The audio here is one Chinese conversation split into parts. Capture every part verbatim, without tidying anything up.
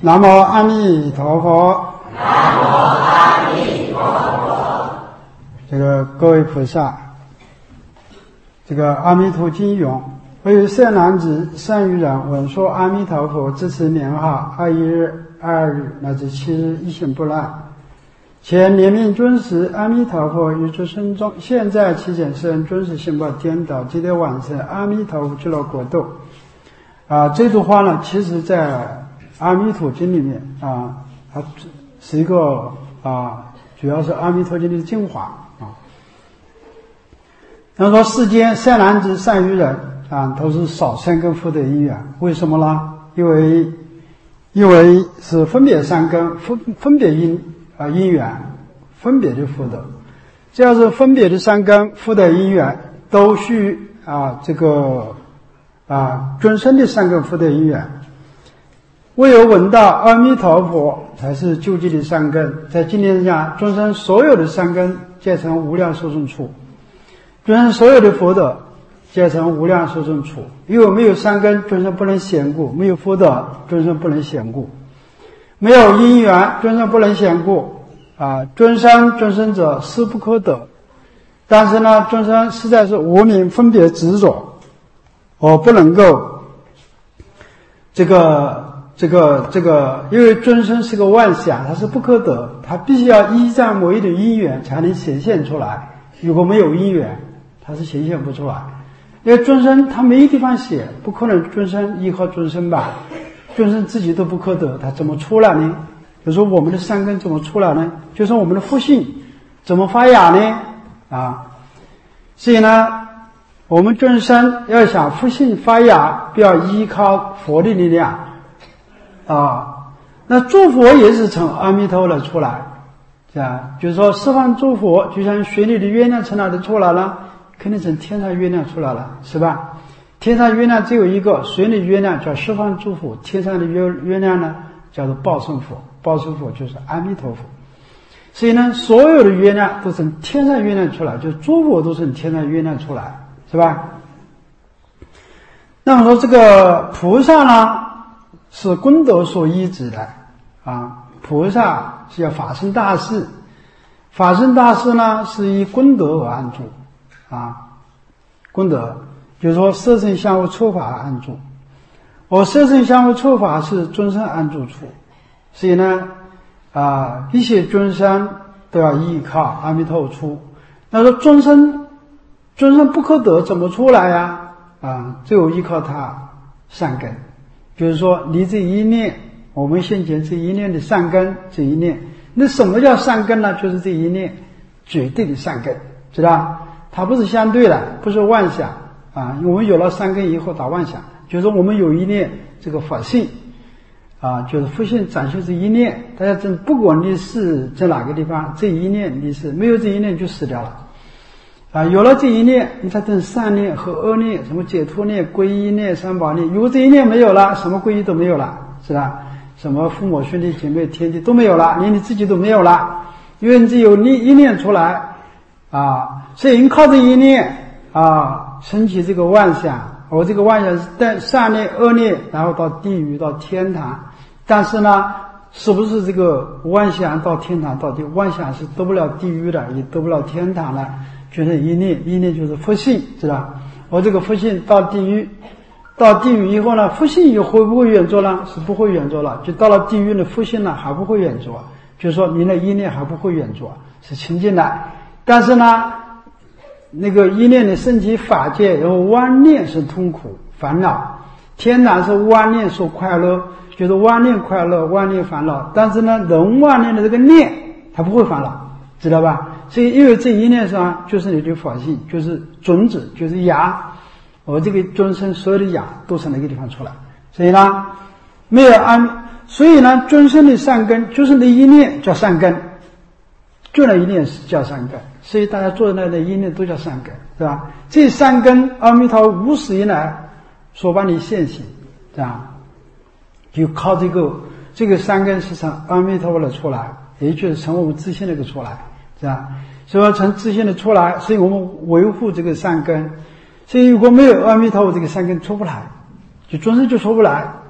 南无阿弥陀佛。 南无阿弥陀佛。 这个各位菩萨，这个阿弥陀经云：唯有善男子、善于人，闻说阿弥陀佛，自持名号，二一日、二日乃至七日，一心不乱。且念命尊实阿弥陀佛于诸生中，现在其前生尊实心报颠倒，即得往生阿弥陀佛极乐国度。啊，这句话呢，其实在阿弥陀经里面啊，它是一个啊，主要是阿弥陀经的精华啊。他说世间善男子、善于人啊，都是少善根福德因缘。为什么呢？因为因为是分别善根，分分别因啊因缘，分别的福德。只要是分别的善根福德因缘，都需啊这个啊尊生的善根福德因缘。唯有闻到阿弥陀佛，才是究竟的善根。在经典上，众生所有的善根皆成无量寿胜处，众生所有的福德皆成无量寿胜处。因为没有善根，众生不能显故；没有福德，众生不能显故；没有因缘，众生不能显故。啊，尊生尊生者，势不可得。但是呢，众生实在是无明分别执着，我不能够这个。这个这个，因为尊生是个万象，它是不可得，它必须要依仗某一种因缘才能显现出来。如果没有因缘，它是显现不出来。因为尊生它没地方写，不可能尊生依靠尊生吧？尊生自己都不可得，它怎么出来呢？比如说我们的善根怎么出来呢？就是我们的福性怎么发芽呢？啊，所以呢，我们尊生要想福性发芽，不要依靠佛的力量。啊，那诸佛也是从阿弥陀来出来，是吧？就是说十方诸佛就像水里的月亮从哪里出来了？肯定从天上月亮出来了，是吧？天上月亮只有一个，水里月亮叫十方诸佛，天上的月月亮呢叫做报身佛，报身佛就是阿弥陀佛。所以呢，所有的月亮都从天上月亮出来，就是诸佛都是从天上月亮出来，是吧？那么说这个菩萨呢？是功德所依止的啊，菩萨是要法身大事，法身大事呢是以功德而安住啊，功德就是说色身相互触法而安住，我色身相互触法是尊生安住处，所以呢啊，一切尊生都要依靠阿弥陀出。那说尊生尊生不可得怎么出来呀？啊，只有依靠他善根。比如说你这一念，我们先前这一念的善根，这一念，那什么叫善根呢？就是这一念绝对的善根，知道？它不是相对的，不是妄想啊。我们有了善根以后打妄想，就是说我们有一念这个法性啊，就是佛性展现这一念。大家真不管你是在哪个地方，这一念你是没有这一念就死掉了。啊，有了这一念，你才等善念和恶念，什么解脱念、皈依念、三宝念。如果这一念没有了，什么皈依都没有了，是吧？什么父母兄弟姐妹天地都没有了，连你自己都没有了，因为你只有你一念出来啊，所以你靠这一念啊，升起这个妄想。我这个妄想是带善念、恶念，然后到地狱、到天堂。但是呢，是不是这个妄想到天堂到地？妄想是得不了地狱的，也得不了天堂的。就是一念，一念就是福性，知道？我这个福性到地狱，到地狱以后呢，福性又会不会远着呢？是不会远着了。就到了地狱的福性呢，还不会远着，就是说你的一念还不会远着，是清净的。但是呢，那个一念的升起法界，然后妄念是痛苦烦恼，天堂是妄念所快乐，就是妄念快乐，妄念烦恼。但是呢，人妄念的这个念，它不会烦恼，知道吧？所以因为这一念上就是你的法性，就是种子，就是芽，我这个尊生所有的芽都从那个地方出来。所以呢，没有安，所以呢，尊生的善根就是那一念叫善根，就那一念是叫善根。所以大家做的那那一念都叫善根，是吧？这善根阿弥陀无始以来所帮你现行，是吧？就靠这个这个善根是从阿弥陀佛的出来，也就是从我们自信那个出来。是吧？所以从自信的出来，所以我们维护这个善根。所以如果没有阿弥陀佛，这个善根出不来，就终身就出不来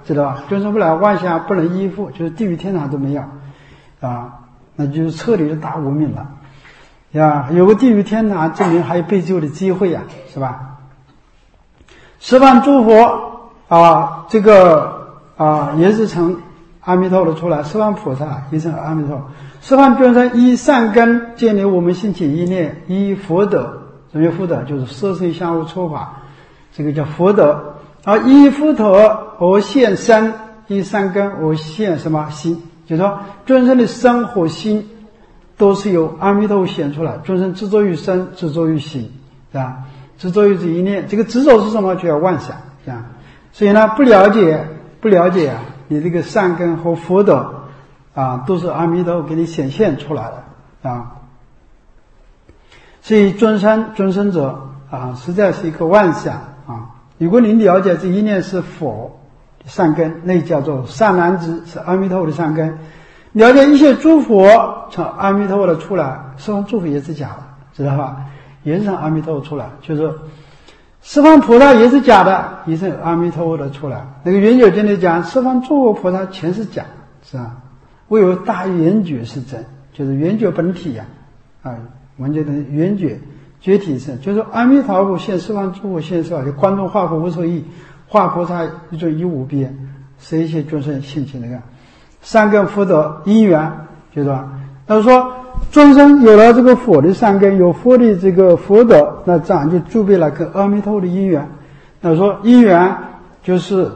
知道吧？众生不来妄想不能依附，就是地狱天堂都没有啊，那就是彻底的大无明了呀。有个地狱天堂，证明还有被救的机会呀，是吧？十方诸佛啊，这个啊也是从阿弥陀佛出来，十方菩萨也是阿弥陀佛，十方众生依善根建立我们兴起一念，依福德，什么叫福德？就是色身相互处法，这个叫福德。而依福德而现身，依善根而现什么心？就是说众生的身和心都是由阿弥陀佛显出来。众生执着于身，执着于心，对吧？执着于这一念，这个执着是什么？就要妄想，这样。所以呢，不了解，不了解啊，你这个善根和福德啊，都是阿弥陀佛给你显现出来的啊。所以众生众生者啊，实在是一个妄想啊。如果你了解这一念是佛善根，那叫做善男子，是阿弥陀佛的善根。了解一切诸佛从阿弥陀佛的出来，十方诸佛也是假的，知道吧？也是从阿弥陀佛出来，就是十方菩萨也是假的，也是阿弥陀佛的出来。那个圆觉经里讲，十方诸佛菩萨全是假，是吧？唯有大圆觉是真，就是圆觉本体呀、啊，啊，我们觉得圆觉。觉体是，就是阿弥陀佛现十方诸佛现十方，就观众化佛无所异，化菩萨一种一无边，是一切众生兴起那个善根福德因缘，就是说，他说众生有了这个佛的善根，有佛的这个福德，那这样就具备了跟阿弥陀佛的因缘。那说因缘就是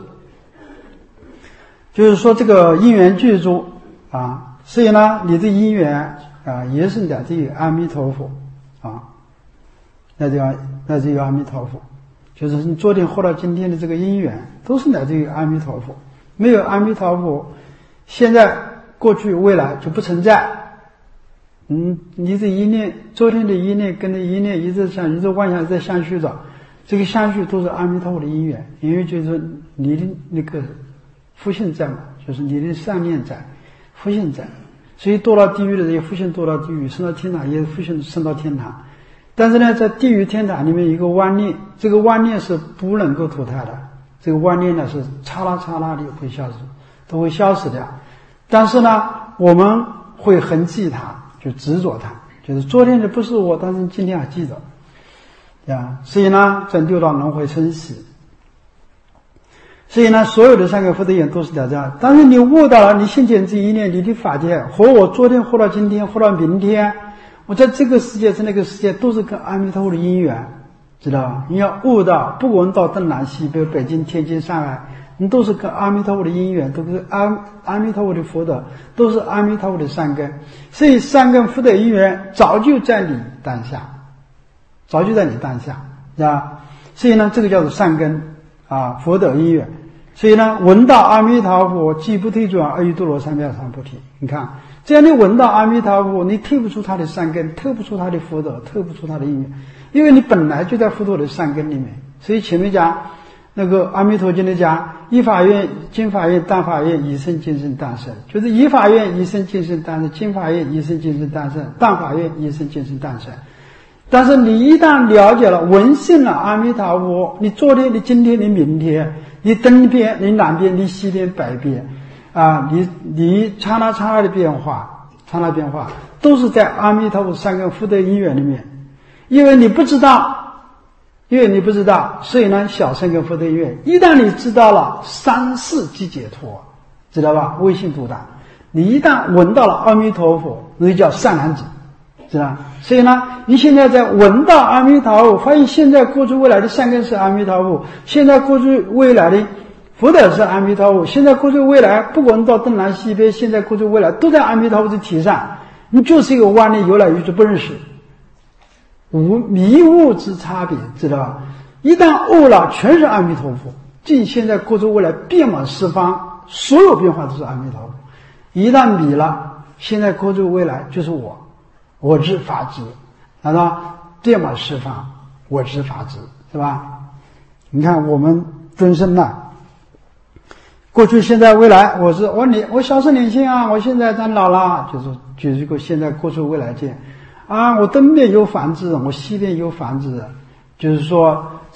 就是说这个因缘具足啊，所以呢，你的因缘啊也是来自于阿弥陀佛啊。那就要那就要阿弥陀佛，就是你昨天活到今天的这个因缘，都是来自于阿弥陀佛。没有阿弥陀佛，现在、过去、未来就不存在。嗯，你这一念，昨天的一念跟着一念一直相，一直妄想在相续着，这个相续都是阿弥陀佛的因缘，因为就是你的那个福性在嘛，就是你的善念在，福性在，所以堕到地狱的人，福性堕到地狱，升到天堂也福性升到天堂。但是呢，在地狱天堂里面一个妄念，这个妄念是不能够脱胎的，这个妄念呢是刹那刹那的会消失，都会消失掉。但是呢，我们会痕记它，就执着它，就是昨天的不是我，但是今天还记得，呀，所以呢，拯救到轮回生死。所以呢，所有的善根福德因都是在这样。但是你悟到了，你现前这一念，你的法界和我昨天活到今天，活到明天。我在这个世界在那个世界都是跟阿弥陀佛的因缘，知道吧？你要悟到，不管到东南西北、北京、天津、上海，你都是跟阿弥陀佛的因缘，都是阿阿弥陀佛的福德，都是阿弥陀佛的善根。所以善根福德因缘早就在你当下，早就在你当下，知道吧？所以呢，这个叫做善根啊，福德因缘。所以呢，闻到阿弥陀佛，既不退转，而欲度罗三藐三菩提。你看。只要你闻到阿弥陀佛，你退不出他的善根，退不出他的福德，退不出他的因缘，因为你本来就在福德的善根里面。所以前面讲那个阿弥陀经里讲，依法愿、经法愿、当法愿，以生今生当生，就是依法愿以生今生当生，经法愿以生今生当生，当法愿以生今生当生。但是你一旦了解了、闻信了阿弥陀佛，你昨天、你今天、你明天，你东边、你南边、你西边、北边。啊，你你刹那刹那的变化，刹那变化都是在阿弥陀佛善根福德因缘里面，因为你不知道，因为你不知道，所以呢，小善根福德因缘，一旦你知道了，三世即解脱，知道吧？微信独大，你一旦闻到了阿弥陀佛，那就叫善男子，知道？所以呢，你现在在闻到阿弥陀佛，发现现在、过去、未来的善根是阿弥陀佛，现在、过去、未来的福德是阿弥陀佛，现在、过去、未来，不管到东南西北，现在、过去、未来，都在阿弥陀佛的体上。你就是一个妄念由来于之不认识，无迷悟之差别，知道吧？一旦悟了，全是阿弥陀佛，尽现在、过去、未来，遍满十方，所有变化都是阿弥陀佛。一旦迷了，现在、过去、未来就是我，我知法知，难道遍满十方，我知法知，是吧？你看我们众生呐。过去、现在、未来，我是我年我小时候年轻啊，我现在长老了，就是就是个现在、过去、未来见啊。我东边有房子，我西边有房子，就是说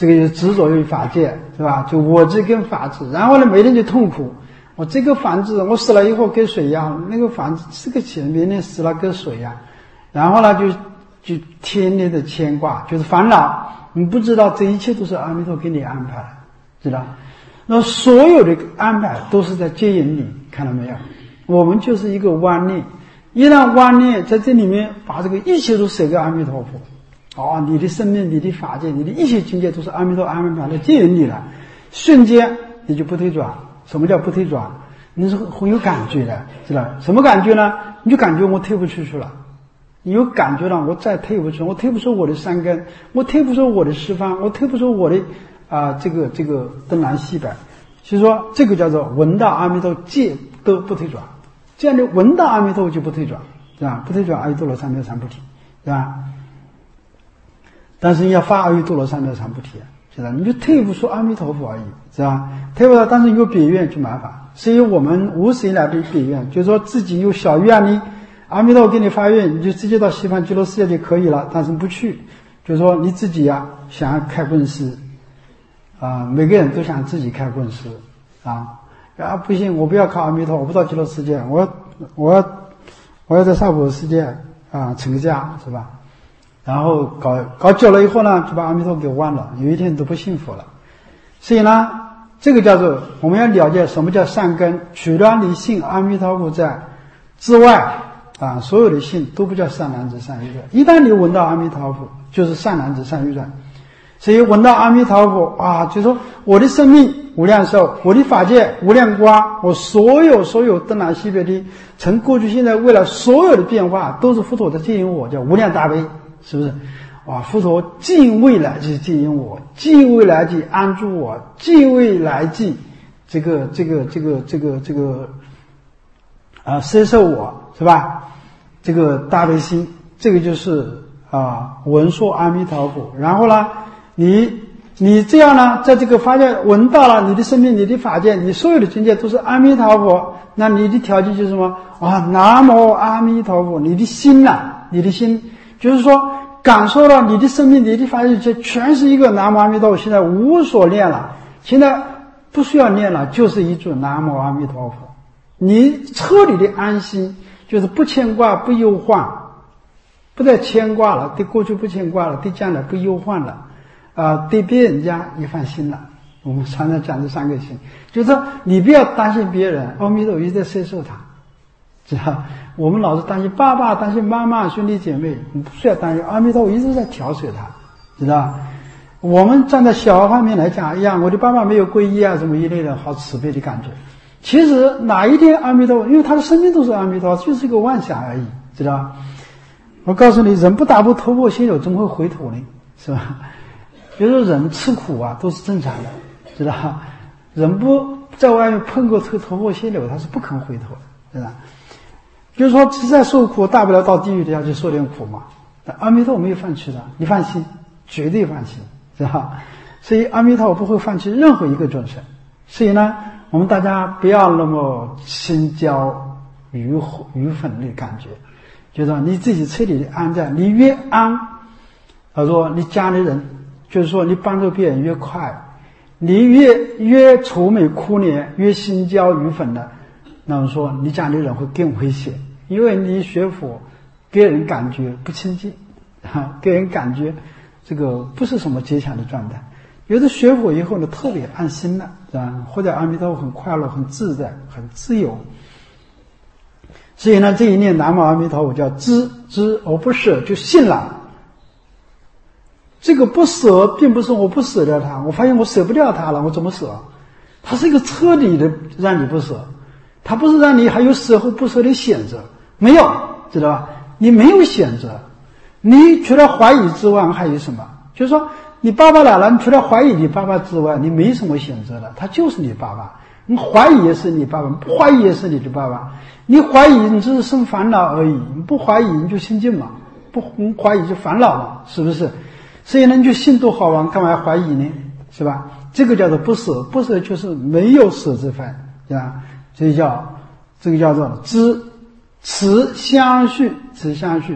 这个就是执着于法界，是吧？就我执跟法执，然后呢，每天就痛苦。我这个房子我死了以后跟水一样，那个房子吃个钱，明天死了跟水一样，然后呢就就天天的牵挂，就是烦恼。你不知道这一切都是阿弥陀给你安排的，知道？那所有的安排都是在接引你，看到没有？我们就是一个妄念，一旦妄念在这里面把这个一切都舍给阿弥陀佛，哦，你的生命、你的法界、你的一切境界都是阿弥陀安排的接引你了，瞬间你就不退转。什么叫不退转？你是很有感觉的，知道？什么感觉呢？你就感觉我退不出去了，你有感觉了，我再退不出，我退不出我的三根，我退不出我的十方，我退不出我的啊、呃、这个这个东南西北。所以说这个叫做闻到阿弥陀戒都不退转，这样的闻到阿弥陀就不退转，是吧？不退转阿耨多罗三藐三菩提，是吧？但是你要发阿耨多罗三藐三菩提，是吧？你就退不出阿弥陀佛而已，是吧？退不了，但是你有别愿就麻烦。所以我们无始以来的别愿，就是说自己有小愿力，阿弥陀佛给你发愿，你就直接到西方极乐世界就可以了，但是不去，就是说你自己呀、啊、想要开棍师啊，每个人都想自己开棍师啊，啊不行，我不要靠阿弥陀，我不到极乐世界，我要我要我要在娑婆世界啊成家，是吧？然后搞搞久了以后呢，就把阿弥陀给忘了，有一天都不信佛了。所以呢，这个叫做我们要了解什么叫善根，除了你信阿弥陀佛在之外啊，所有的信都不叫善男子善欲人。一旦你闻到阿弥陀佛，就是善男子善欲人。所以闻到阿弥陀佛啊，就说我的生命无量寿，我的法界无量光，我所有所有东南西北的从过去现在未来所有的变化都是佛陀在接引我，叫无量大悲，是不是？哇，佛陀尽未来际接引我，尽未来际安住我，尽未来际这个这个这个这个这个啊摄受我，是吧？这个大悲心，这个就是啊闻说阿弥陀佛。然后呢，你你这样呢，在这个法界闻到了，你的生命、你的法界、你所有的境界都是阿弥陀佛，那你的条件就是什么？啊，南无阿弥陀佛，你的心呐、啊，你的心就是说。感受到你的生命、你的法界，这全是一个南无阿弥陀佛。现在无所念了，现在不需要念了，就是一句南无阿弥陀佛。你彻底的安心，就是不牵挂、不忧患，不再牵挂了，对过去不牵挂了，对将来不忧患了，啊、呃，对别人家也放心了。我们常常讲这三个心，就是说你不要担心别人，阿弥陀佛一直在摄受他。知道，我们老是担心爸爸，担心妈妈，兄弟姐妹，你不需要担心，阿弥陀佛一直在调水他，知道？我们站在小方面来讲，哎呀，我的爸爸没有皈依啊，什么一类的，好慈悲的感觉。其实哪一天阿弥陀佛，因为他的生命都是阿弥陀佛，就是一个妄想而已，知道？我告诉你，人不打破头破血流，怎么会回头呢？是吧？比如说人吃苦啊，都是正常的，知道？人不在外面碰过头头破血流，他是不肯回头的，知道？就是说实在受苦，大不了到地狱底下去受点苦嘛。但阿弥陀佛没有放弃的，你放心，绝对放心，是吧？所以阿弥陀佛不会放弃任何一个众生。所以呢，我们大家不要那么心焦于于粉的感觉，就是说你自己彻底的安在，你越安，他说你家里人，就是说你帮助别人越快，你越越愁眉苦脸，越心焦于粉的。那么说你家里人会更危险，因为你学佛给人感觉不亲近啊，给人感觉这个不是什么吉祥的状态。有的学佛以后呢，特别安心了，是吧？或者阿弥陀佛很快乐、很自在、很自由。所以呢，这一念南无阿弥陀佛叫知知而不舍，就信了。这个不舍并不是我不舍掉它，我发现我舍不掉它了，我怎么舍？它是一个彻底的让你不舍。他不是让你还有舍或不舍的选择，没有，知道吧？你没有选择，你除了怀疑之外还有什么？就是说你爸爸来了，你除了怀疑你爸爸之外，你没什么选择了，他就是你爸爸。你怀疑也是你爸爸，不怀疑也是你的爸爸。你怀疑你只是生烦恼而已，你不怀疑你就心静嘛，不怀疑就烦恼嘛，是不是？所以呢，你就信多好玩，干嘛要怀疑呢？是吧？这个叫做不舍，不舍就是没有舍之分，对吧？这叫这个叫做知持相续，持相续。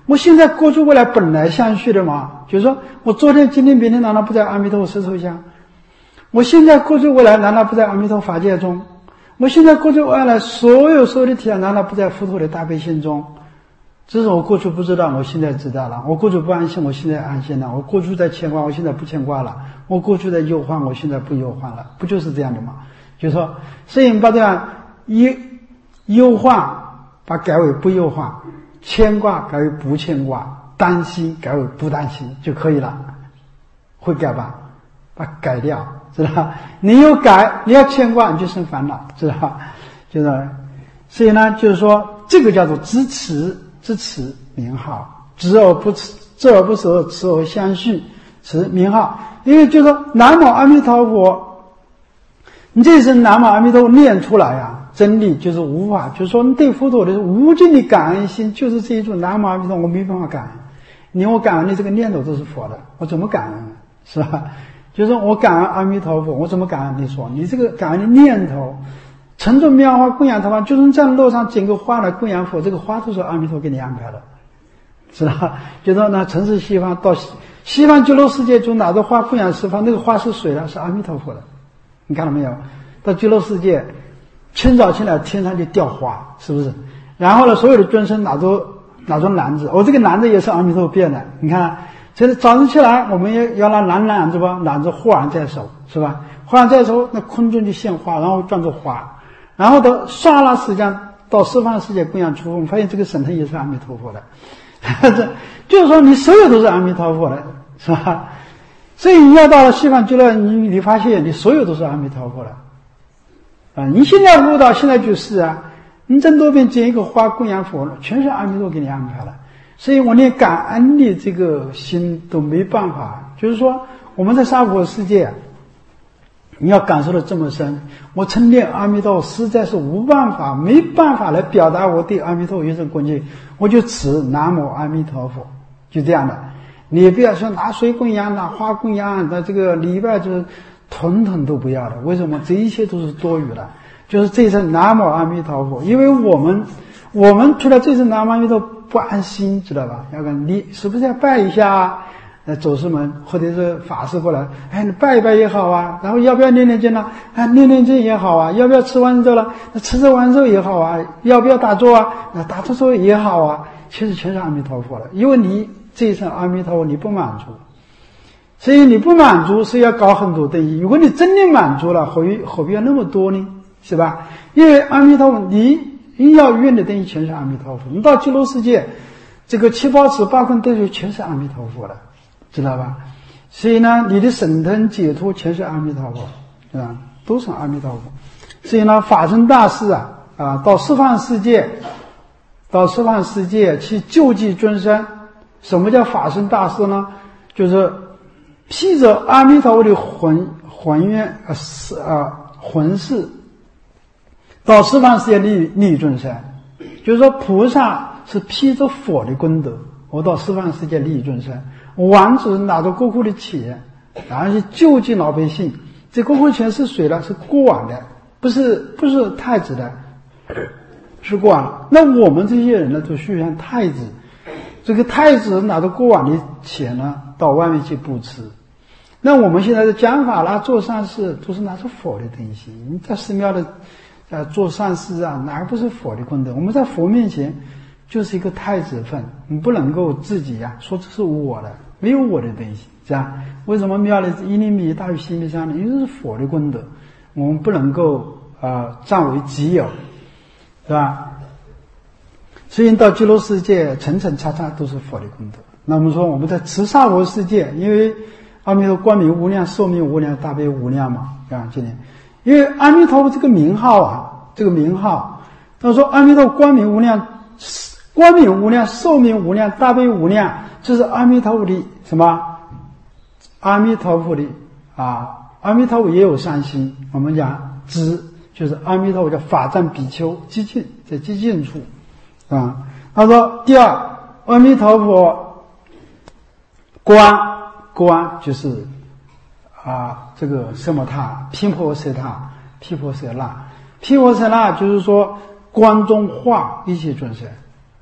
我现在、过去、未来本来相续的嘛，就是说我昨天、今天、明天难道不在阿弥陀佛石头下？我现在、过去、未来难道不在阿弥陀法界中？我现在、过去、未来所有所有的体验难道不在佛陀的大悲心中？只是我过去不知道，我现在知道了；我过去不安心，我现在安心了；我过去在牵挂，我现在不牵挂了；我过去在忧患，我现在不忧患了。不就是这样的吗？就是说，所以把这样忧忧患把改为不忧患，牵挂改为不牵挂，担心改为不担心就可以了。会改吧？把它改掉，知道吧？你有改，你要牵挂，你就生烦恼，知道吧？就是，所以呢，就是说，这个叫做支持。支持名号，知而不持，知而不舍，持而相续，持名号。因为就说南无阿弥陀佛，你这一声南无阿弥陀佛念出来啊，真理就是无法，就是说你对佛陀的无尽的感恩心，就是这一句南无阿弥陀佛，我没办法感恩。你我感恩的这个念头都是佛的，我怎么感恩？是吧？就是说我感恩阿弥陀佛，我怎么感恩？你说你这个感恩的念头。乘着妙花供养他吧，就是在路上捡个花来供养佛，这个花都是阿弥陀给你安排的，知道吧？就说呢，城市西方到西西方极乐世界中拿着花供养十方，那个花是谁的？是阿弥陀佛的，你看到没有？到极乐世界，清早起来天上就掉花，是不是？然后呢，所有的尊生拿着拿着篮子，我、哦、这个篮子也是阿弥陀佛变的，你看，这早上起来我们也要拿篮篮子吧，揽着花儿在手，是吧？花儿在手，那空中就现花，然后转着花。然后到刹那时间到十方世界供养出风，发现这个神通也是阿弥陀佛的，这就是说你所有都是阿弥陀佛的，是吧？所以你要到了西方极乐，你你发现你所有都是阿弥陀佛的，啊！你现在悟到现在就是啊，你这多边捡一个花供养佛，全是阿弥陀给你安排了。所以我连感恩的这个心都没办法，就是说我们在娑婆世界。你要感受的这么深，我称念阿弥陀佛实在是无办法，没办法来表达我对阿弥陀佛一生恭敬，我就持南无阿弥陀佛，就这样的。你也不要说拿水供养，拿花供养，那这个礼拜就是统统都不要的。为什么？这一切都是多余的。就是这一声南无阿弥陀佛，因为我们我们除了这声南无阿弥陀佛不安心，知道吧？要看你是不是要拜一下啊？那走师们或者是法师过来，哎，你拜一拜也好啊，然后要不要念念经呢？啊，念念经也好啊，要不要吃完肉了？那吃着完肉也好啊，要不要打坐啊？那打坐坐也好啊，其实全是阿弥陀佛的，因为你这一声阿弥陀佛你不满足，所以你不满足是要搞很多东西。如果你真的满足了，何必何必要那么多呢？是吧？因为阿弥陀佛，你你要愿的东西全是阿弥陀佛。你到极乐世界，这个七宝池八坤都是全是阿弥陀佛的。知道吧？所以呢，你的神通解脱全是阿弥陀佛，是吧？都是阿弥陀佛。所以呢，法身大士啊，啊，到十方世界，到十方世界去救济众生。什么叫法身大士呢？就是披着阿弥陀佛的魂魂愿呃是啊魂饰，到十方世界利利众生。就是说，菩萨是披着佛的功德，我到十方世界利益众生。王子拿着国库的钱，然后去救济老百姓。这国库钱是谁的？是国王的，不是不是太子的，是国王。那我们这些人呢，就需要像太子。这个太子拿着国王的钱呢，到外面去布施。那我们现在的讲法啦，做善事都是拿着佛的东西。你在寺庙的呃做善事啊，哪不是佛的功德？我们在佛面前就是一个太子份，你不能够自己呀、啊、说这是我的。没有我的东西，是吧？为什么庙里一厘米大于七米三呢？因为这是佛的功德，我们不能够呃占为己有，是吧？所以到极乐世界，层层叉叉都是佛的功德。那我们说我们在持萨婆世界，因为阿弥陀光明无量，寿命无量，大悲无量嘛，啊，今天因为阿弥陀佛这个名号啊，这个名号，他说阿弥陀光明无量，光明无量，寿命无量，大悲无量。这是阿弥陀佛的什么？阿弥陀佛的啊，阿弥陀佛也有善心。我们讲知，就是阿弥陀佛叫法藏比丘，激进在激进处啊。他说第二，阿弥陀佛观观就是啊这个什么他毗婆舍他毗婆舍那毗婆舍那就是说观中化一切众生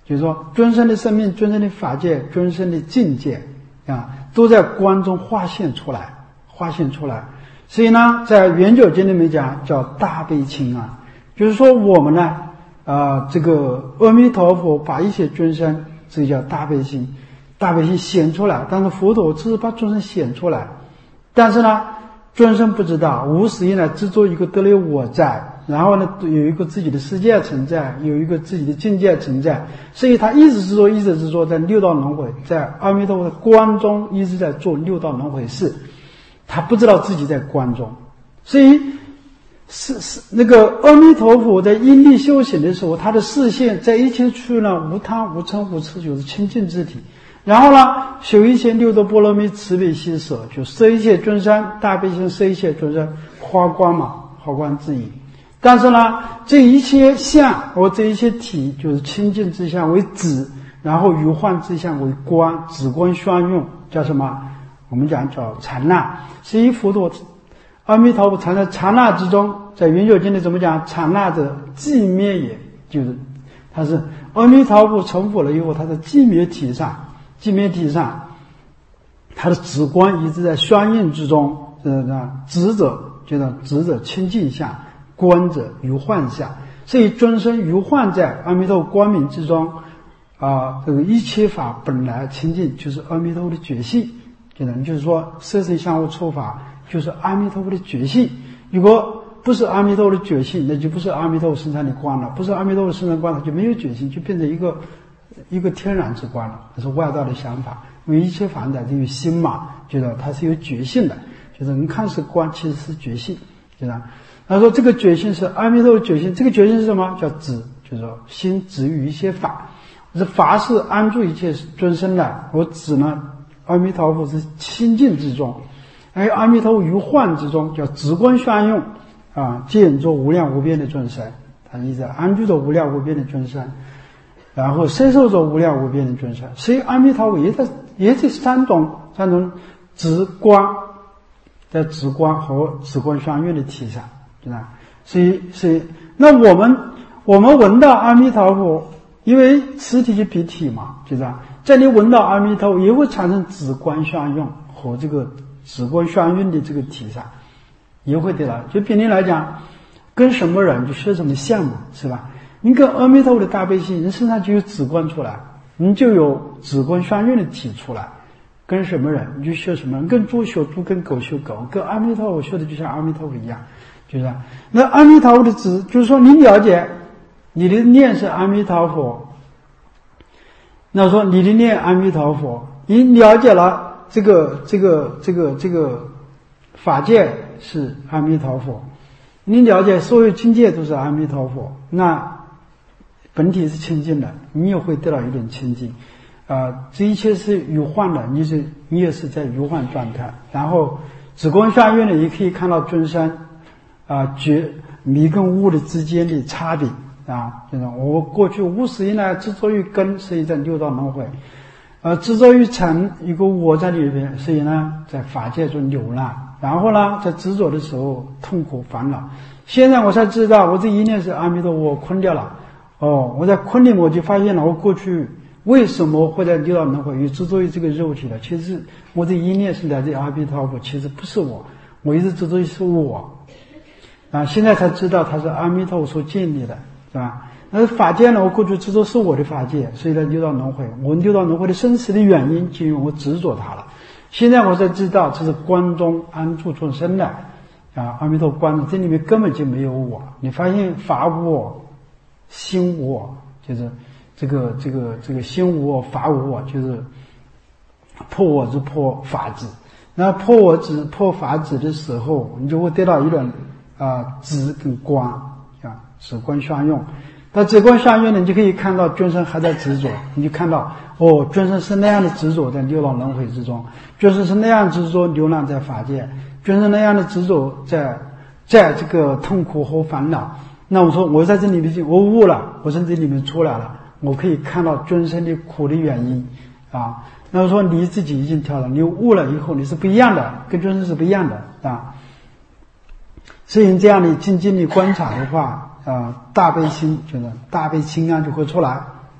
就是说尊生的生命、尊生的法界、尊生的境界啊，都在观中化现出来，化现出来。所以呢，在圆觉经里面讲叫大悲亲啊，就是说我们呢，呃，这个阿弥陀佛把一切众生，这叫大悲心，大悲心显出来。但是佛陀只是把众生显出来，但是呢，众生不知道，无始以来执着一个得了我在。然后呢，有一个自己的世界存在，有一个自己的境界存在，所以他一直执着，一直执着在六道轮回，在阿弥陀佛的观中一直在做六道轮回事，他不知道自己在观中，所以是是那个阿弥陀佛在因力修行的时候，他的视线在一切处呢无贪无嗔无痴，就是清净之体。然后呢，修一切六度波罗蜜慈悲喜舍，就摄一切众生，大悲心摄一切众生，花光嘛，花光自意。但是呢，这一切相和这一切体，就是清净之相为止，然后如幻之相为观，止观相用，叫什么？我们讲叫禅那。所以佛陀阿弥陀佛藏在刹那之中，在圆觉经里怎么讲？刹那者寂灭也，就是他是阿弥陀佛成佛了以后，他在寂灭体上，寂灭体上，他的止观一直在相应之中，这个止者就是止者清净相。观者如幻相，所以尊生如幻在阿弥陀佛光明之中啊，这个一切法本来清净，就是阿弥陀佛的觉性。就是说色身相互触法就是阿弥陀佛的觉性。如果不是阿弥陀佛的觉性，那就不是阿弥陀佛身上的光了，不是阿弥陀佛身上的光，它就没有觉性，就变成一个一个天然之光了，这是外道的想法。因为一切法在这个心嘛，觉得它是有觉性的，就是人看是光，其实是觉性，对吧？他说这个觉性是阿弥陀佛觉性，这个觉性是什么？叫止，就是说心止于一切法，这法是安住一切众生的，我止呢，阿弥陀佛是清净之中，而阿弥陀佛于幻之中，叫止观相用啊，见作无量无边的众生，他一直安住着无量无边的众生，然后摄受着无量无边的众生。所以阿弥陀佛也在也在三种三种止观，在止观和止观相用的体上。对吧？所以，所以，那我们我们闻到阿弥陀佛，因为实体就比体嘛，对吧？在你闻到阿弥陀佛，也会产生止观相用和这个止观相用的这个体上，也会得到。就比你来讲，跟什么人就学什么项目，是吧？你跟阿弥陀佛的大悲心，你身上就有止观出来，你就有止观相用的体出来。跟什么人你就学什么人，跟猪学猪，跟狗学狗，跟阿弥陀佛学的就像阿弥陀佛一样。就是那阿弥陀佛的止，就是说你了解你的念是阿弥陀佛，那说你的念阿弥陀佛，你了解了这个这个这个这个法界是阿弥陀佛，你了解所有境界都是阿弥陀佛，那本体是清净的，你也会得到一种清净啊、呃。这一切是如幻的，你是你也是在如幻状态。然后止观相用呢，也可以看到众生啊，觉迷跟悟的之间的差别啊，就是我过去无始以来执着于根，所以在六道轮回；呃，执着于尘，一个我在里边，所以呢，在法界中流浪。然后呢，在执着的时候痛苦烦恼。现在我才知道，我这一念是阿弥陀佛，我困掉了。哦，我在困里面我就发现了，我过去为什么会在六道轮回，又执着于这个肉体了？其实我这一念是来自于阿弥陀佛，其实不是我，我一直执着于是我。啊，现在才知道它是阿弥陀佛所建立的，是吧？那法界呢？我过去执着是我的法界，所以呢六道轮回，我六道轮回的生死的原因，就因为我执着它了。现在我才知道，这是观中安住众生的啊，阿弥陀佛观中，这里面根本就没有我。你发现法无我，心无我，就是这个这个这个心无我，法无我，就是破我执破法执。那破我执破法执的时候，你就会得到一种。啊，止跟观啊，止观相用。那止观相用呢，你就可以看到众生还在执着，你就看到哦，众生是那样的执着在六道轮回之中，众生是那样执着流浪在法界，众生那样的执着在在这个痛苦和烦恼。那我说我在这里面我悟了，我从这里面出来了，我可以看到众生的苦的原因啊。那我说你自己已经跳了，你悟了以后你是不一样的，跟众生是不一样的啊。所以这样的静静的观察的话，啊、呃，大悲心就是大悲心啊就会出来，啊、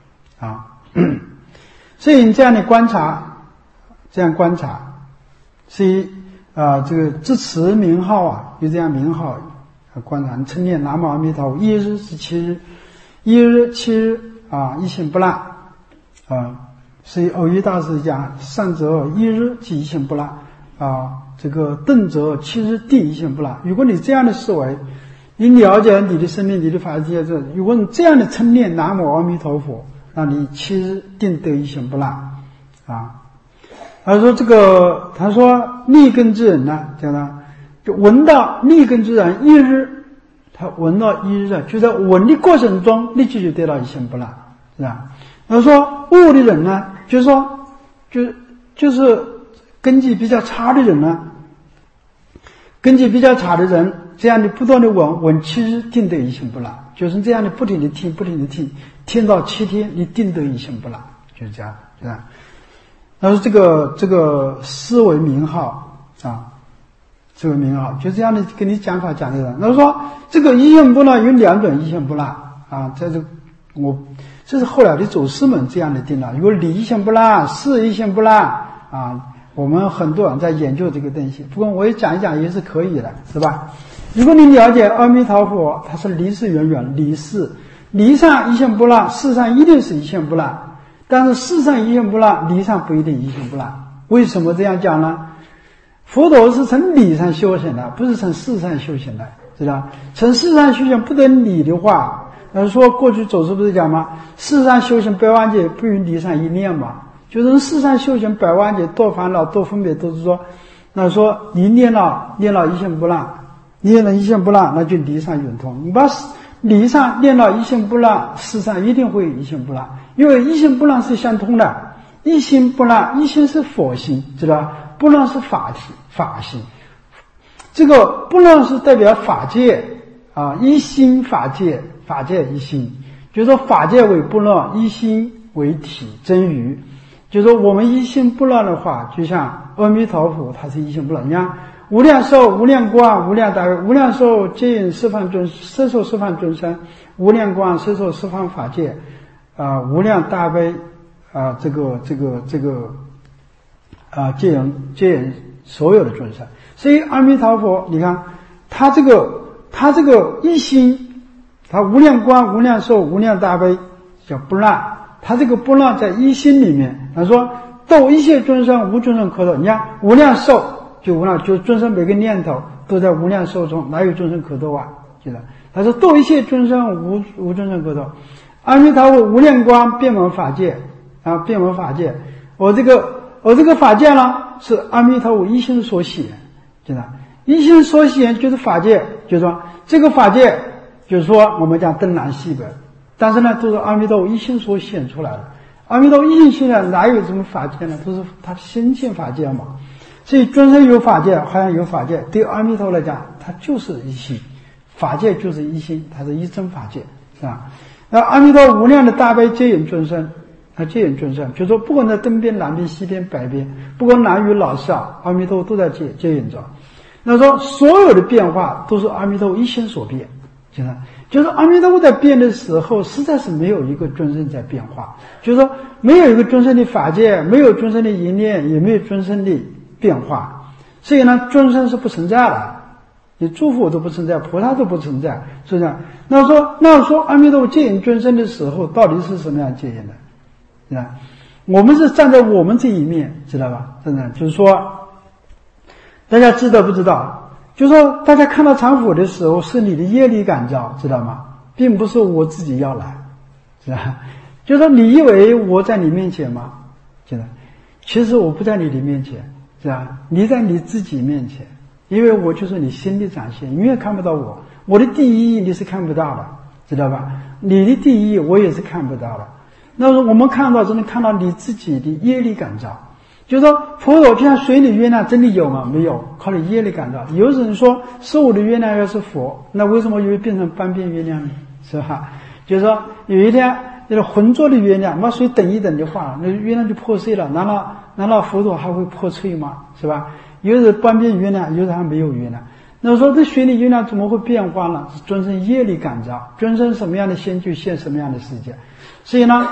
啊。所以你这样的观察，这样观察，所以啊、呃，这个支持名号啊，有这样名号观察，你称念南无阿弥陀佛，一日是七日，一日七日啊，一心不乱啊。所以偶一大师讲，善则一日即一心不乱啊，这个顿则七日定一心不乱。如果你这样的思维，你了解你的生命，你的法界，这如果你这样的称念南无阿弥陀佛，那你七日定得一心不乱啊。他说这个，他说立根之人呢，讲呢，就闻到立根之人一日，他闻到一日啊，就在闻的过程中立即就得到一心不乱，是吧？他说悟的人呢，就是说，就就是根基比较差的人呢，根基比较差的人，这样的不断的闻闻七日定得一心不乱，就是这样的不停的听，不停的听，听到七天，你定得一心不乱，就是这样，是吧？他说这个这个思维名号啊，这个名号就这样的跟你讲法讲的人。他说这个一心不乱有两种一心不乱啊，在这我这是后来的祖师们这样的定了，有理一心不乱，事一心不乱啊。我们很多人在研究这个东西，不过我也讲一讲也是可以的，是吧？如果你了解阿弥陀佛，他是离事远远，离事离上一心不乱，事上一定是一心不乱。但是事上一心不乱，理上不一定一心不乱。为什么这样讲呢？佛陀是从理上修行的，不是从事上修行的，知道？从事上修行不得理的话，呃，说过去祖师不是讲吗？事上修行百万劫，不与理上一念嘛。就是事上修行百万劫，多烦恼，多分别，都是说，那说你念了念了一心不乱，念了一心不乱，那就理上圆通。你把理上念了一心不乱，事上一定会一心不乱。因为一心不乱是相通的，一心不乱，一心是佛心，知道吧？不乱是法体法心，这个不乱是代表法界啊，一心法界，法界一心，就是说法界为不乱，一心为体真如。就是说我们一心不乱的话，就像阿弥陀佛，他是一心不乱。你看无量寿、无量光、无量大悲、无量寿接引十方众摄受十方众生，无量光摄受十方法界。啊、呃，无量大悲啊、呃，这个这个这个啊，接引接引所有的众生。所以阿弥陀佛，你看他这个他这个一心，他无量光、无量寿、无量大悲叫不乱，他这个不乱在一心里面。他说度一切众生，无众生可度。你看无量寿就无量，就众生每个念头都在无量寿中，哪有众生可度啊？记得他说度一切众生，无无众生可度。阿弥陀佛无量光遍满法界啊，遍满法界。我这个我这个法界呢，是阿弥陀佛一心所显，知道？一心所显就是法界，就是说这个法界就是说我们讲东南西北，但是呢都是阿弥陀佛一心所显出来的。阿弥陀佛一心现在哪有什么法界呢？都是他心性法界嘛。所以众生有法界，好像有法界，对阿弥陀佛来讲，他就是一心，法界就是一心，它是一真法界，是吧？那阿弥陀无量的大悲接引众生，他接引众生，就是说不管在东边、南边、西边、北边，不管男女老少，阿弥陀佛都在接接引着。那说所有的变化都是阿弥陀佛一心所变，就是就是阿弥陀佛在变的时候，实在是没有一个众生在变化，就是说没有一个众生的法界，没有众生的一念，也没有众生的变化，所以呢，众生是不存在的。你诸佛都不存在，菩萨都不存在，是不是？那说那说阿弥陀佛接引众生的时候，到底是什么样接引的？是吧？我们是站在我们这一面，知道吧？真的就是说，大家知道不知道？就是说，大家看到常佛的时候，是你的业力感召，知道吗？并不是我自己要来，是吧？就是说，你以为我在你面前吗？知道？其实我不在你的面前，是吧？你在你自己面前。因为我就是你心的展现，永远看不到我，我的第一义你是看不到的，知道吧？你的第一义我也是看不到的。那么我们看到只能看到你自己的业力感召，就是说佛陀就像水里月亮真的有吗？没有，靠你业力感召。有人说是我的月亮要是佛，那为什么又会变成半边月亮呢？是吧？就是说有一天就是浑浊的月亮，把水等一等的话，那月亮就破碎了，难道难道佛陀还会破碎吗？是吧？有的半边月亮，有的还没有月亮。那说这水里月亮怎么会变化呢？是众生业力感召，众生什么样的心就现什么样的世界。所以呢，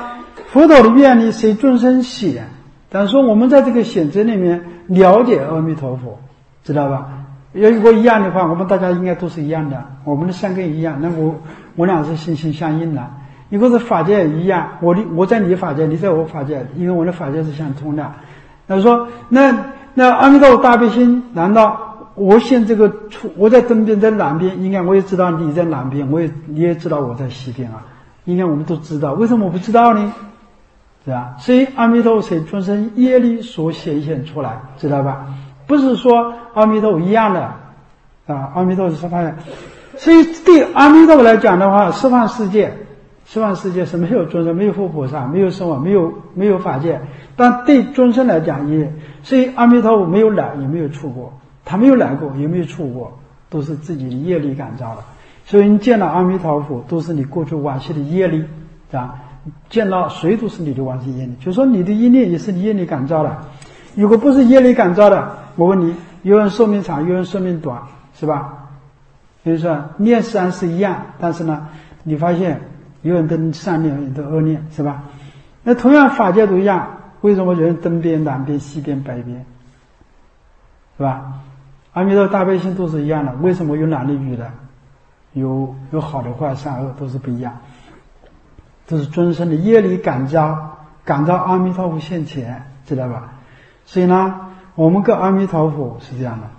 佛陀的愿力随众生显，但是说我们在这个显真里面了解阿弥陀佛，知道吧？如果一样的话，我们大家应该都是一样的，我们的三根一样，那我我俩是心心相印的。如果是法界也一样，我的我在你法界，你在我法界，因为我的法界是相通的。他说，那那阿弥陀佛大悲心，难道我现这个处，我在东边，在南边，应该我也知道你在南边，我也你也知道我在西边啊，应该我们都知道，为什么我不知道呢？是吧？所以阿弥陀佛随众生业力所显现出来，知道吧？不是说阿弥陀佛一样的啊，阿弥陀佛是他的。所以对阿弥陀佛来讲的话，十方世界。十方世界是没有众生，没有佛菩萨，没有声闻，没有没有法界，但对众生来讲也，所以阿弥陀佛没有来也没有处过，他没有来过也没有处过，都是自己的业力感召的。所以你见到阿弥陀佛都是你过去往昔的业力，是吧？见到谁都是你的往昔业力，就是说你的意念也是你业力感召的。如果不是业力感召的，我问你，有人寿命长，有人寿命短，是吧？就是说念虽然是一样，但是呢，你发现有人的善念，有人的恶念，是吧？那同样法界都一样，为什么有人东边、南边、西边、北边，是吧？阿弥陀大悲心都是一样的，为什么有男的、女的，有有好的、坏、善恶都是不一样？都是众生的业力感召，感召阿弥陀佛现前，知道吧？所以呢，我们跟阿弥陀佛是这样的。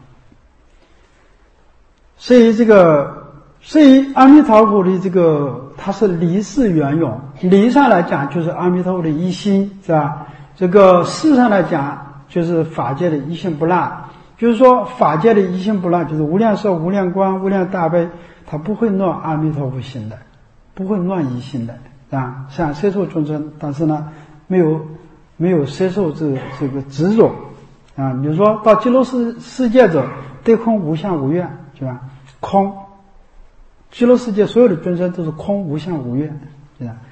所以这个。所以阿弥陀佛的这个它是离世圆融，离上来讲就是阿弥陀佛的一心，是吧？这个事上来讲就是法界的一心不乱，就是说法界的一心不乱就是无量寿、无量光、无量大悲，它不会乱阿弥陀佛心的，不会乱一心的啊。像摄受众生，但是呢没有没有摄受这这个执着啊。比如说到极乐世世界者，对空无相无愿，是吧？空。极乐世界所有的众生都是空无相无愿，是吧？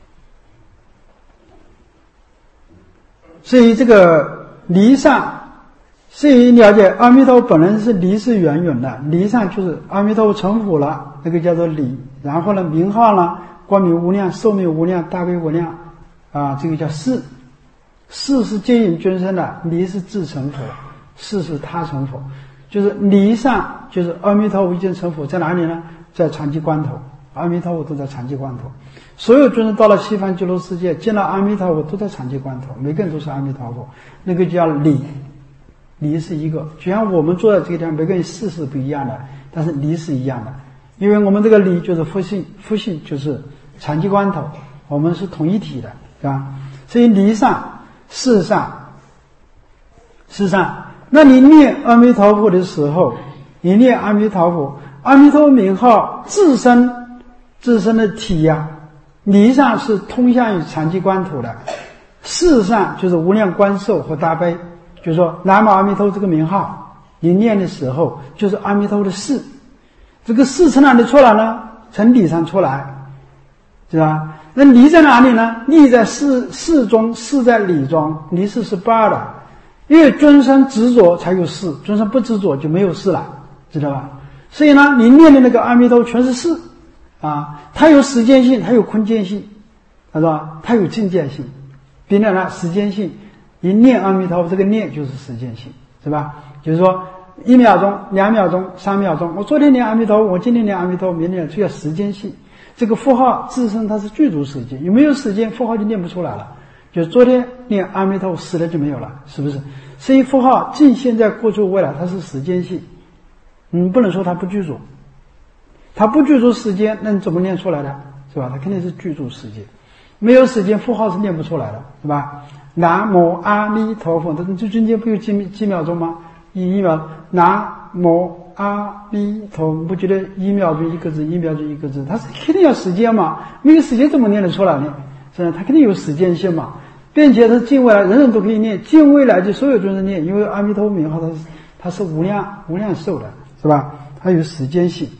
所以这个离上，所以了解阿弥陀佛本人是离世圆融的，离上就是阿弥陀佛成佛了，那个叫做离。然后呢，名号呢，光明无量、寿命无量、大悲无量啊，这个叫世。世是接引众生的，离是自成佛，世是他成佛。就是离上，就是阿弥陀佛已经成佛，在哪里呢？在长期关头，阿弥陀佛都在长期关头。所有众生到了西方极乐世界，见到阿弥陀佛都在长期关头，每个人都是阿弥陀佛。那个叫离，离是一个，就像我们坐在这个地方，每个人事是不一样的，但是离是一样的。因为我们这个离就是佛性，佛性就是长期关头，我们是同一体的，是吧？所以离上、事上、事上，那你念阿弥陀佛的时候，你念阿弥陀佛。阿弥陀佛名号自身自身的体呀、啊，理上是通向于长期关头的，事上就是无量光寿和大悲。就是说南无阿弥陀佛这个名号，你念的时候就是阿弥陀佛的事。这个事从哪里出来呢？从理上出来，是吧？那理在哪里呢？理在事事中，事在理中，理事是不二的。因为众生执着才有事，众生不执着就没有事了，知道吧？所以呢，你念的那个阿弥陀佛全是事啊，它有时间性，它有空间性，是吧？它有境界性。别人呢，时间性，一念阿弥陀佛，这个念就是时间性，是吧？就是说，一秒钟、两秒钟、三秒钟，我昨天念阿弥陀佛，我今天念阿弥陀佛，明天就要时间性。这个符号自身它是具足时间，有没有时间，符号就念不出来了。就昨天念阿弥陀佛，死了就没有了，是不是？所以符号尽现在、过去、未来，它是时间性。你不能说它不具足，它不具足时间，那你怎么念出来的？是吧？它肯定是具足时间，没有时间，符号是念不出来的，是吧？南无阿弥陀佛，这这中间不有几几秒钟吗？一一秒，南无阿弥陀佛，不觉得一秒钟一个字，一秒钟一个字，它是肯定要时间嘛？没有时间怎么念得出来呢？是吧？它肯定有时间性嘛，并且它近未来人人都可以念，近未来就所有众生念，因为阿弥陀佛名号它是它是无量无量寿的。是吧？它有时间性，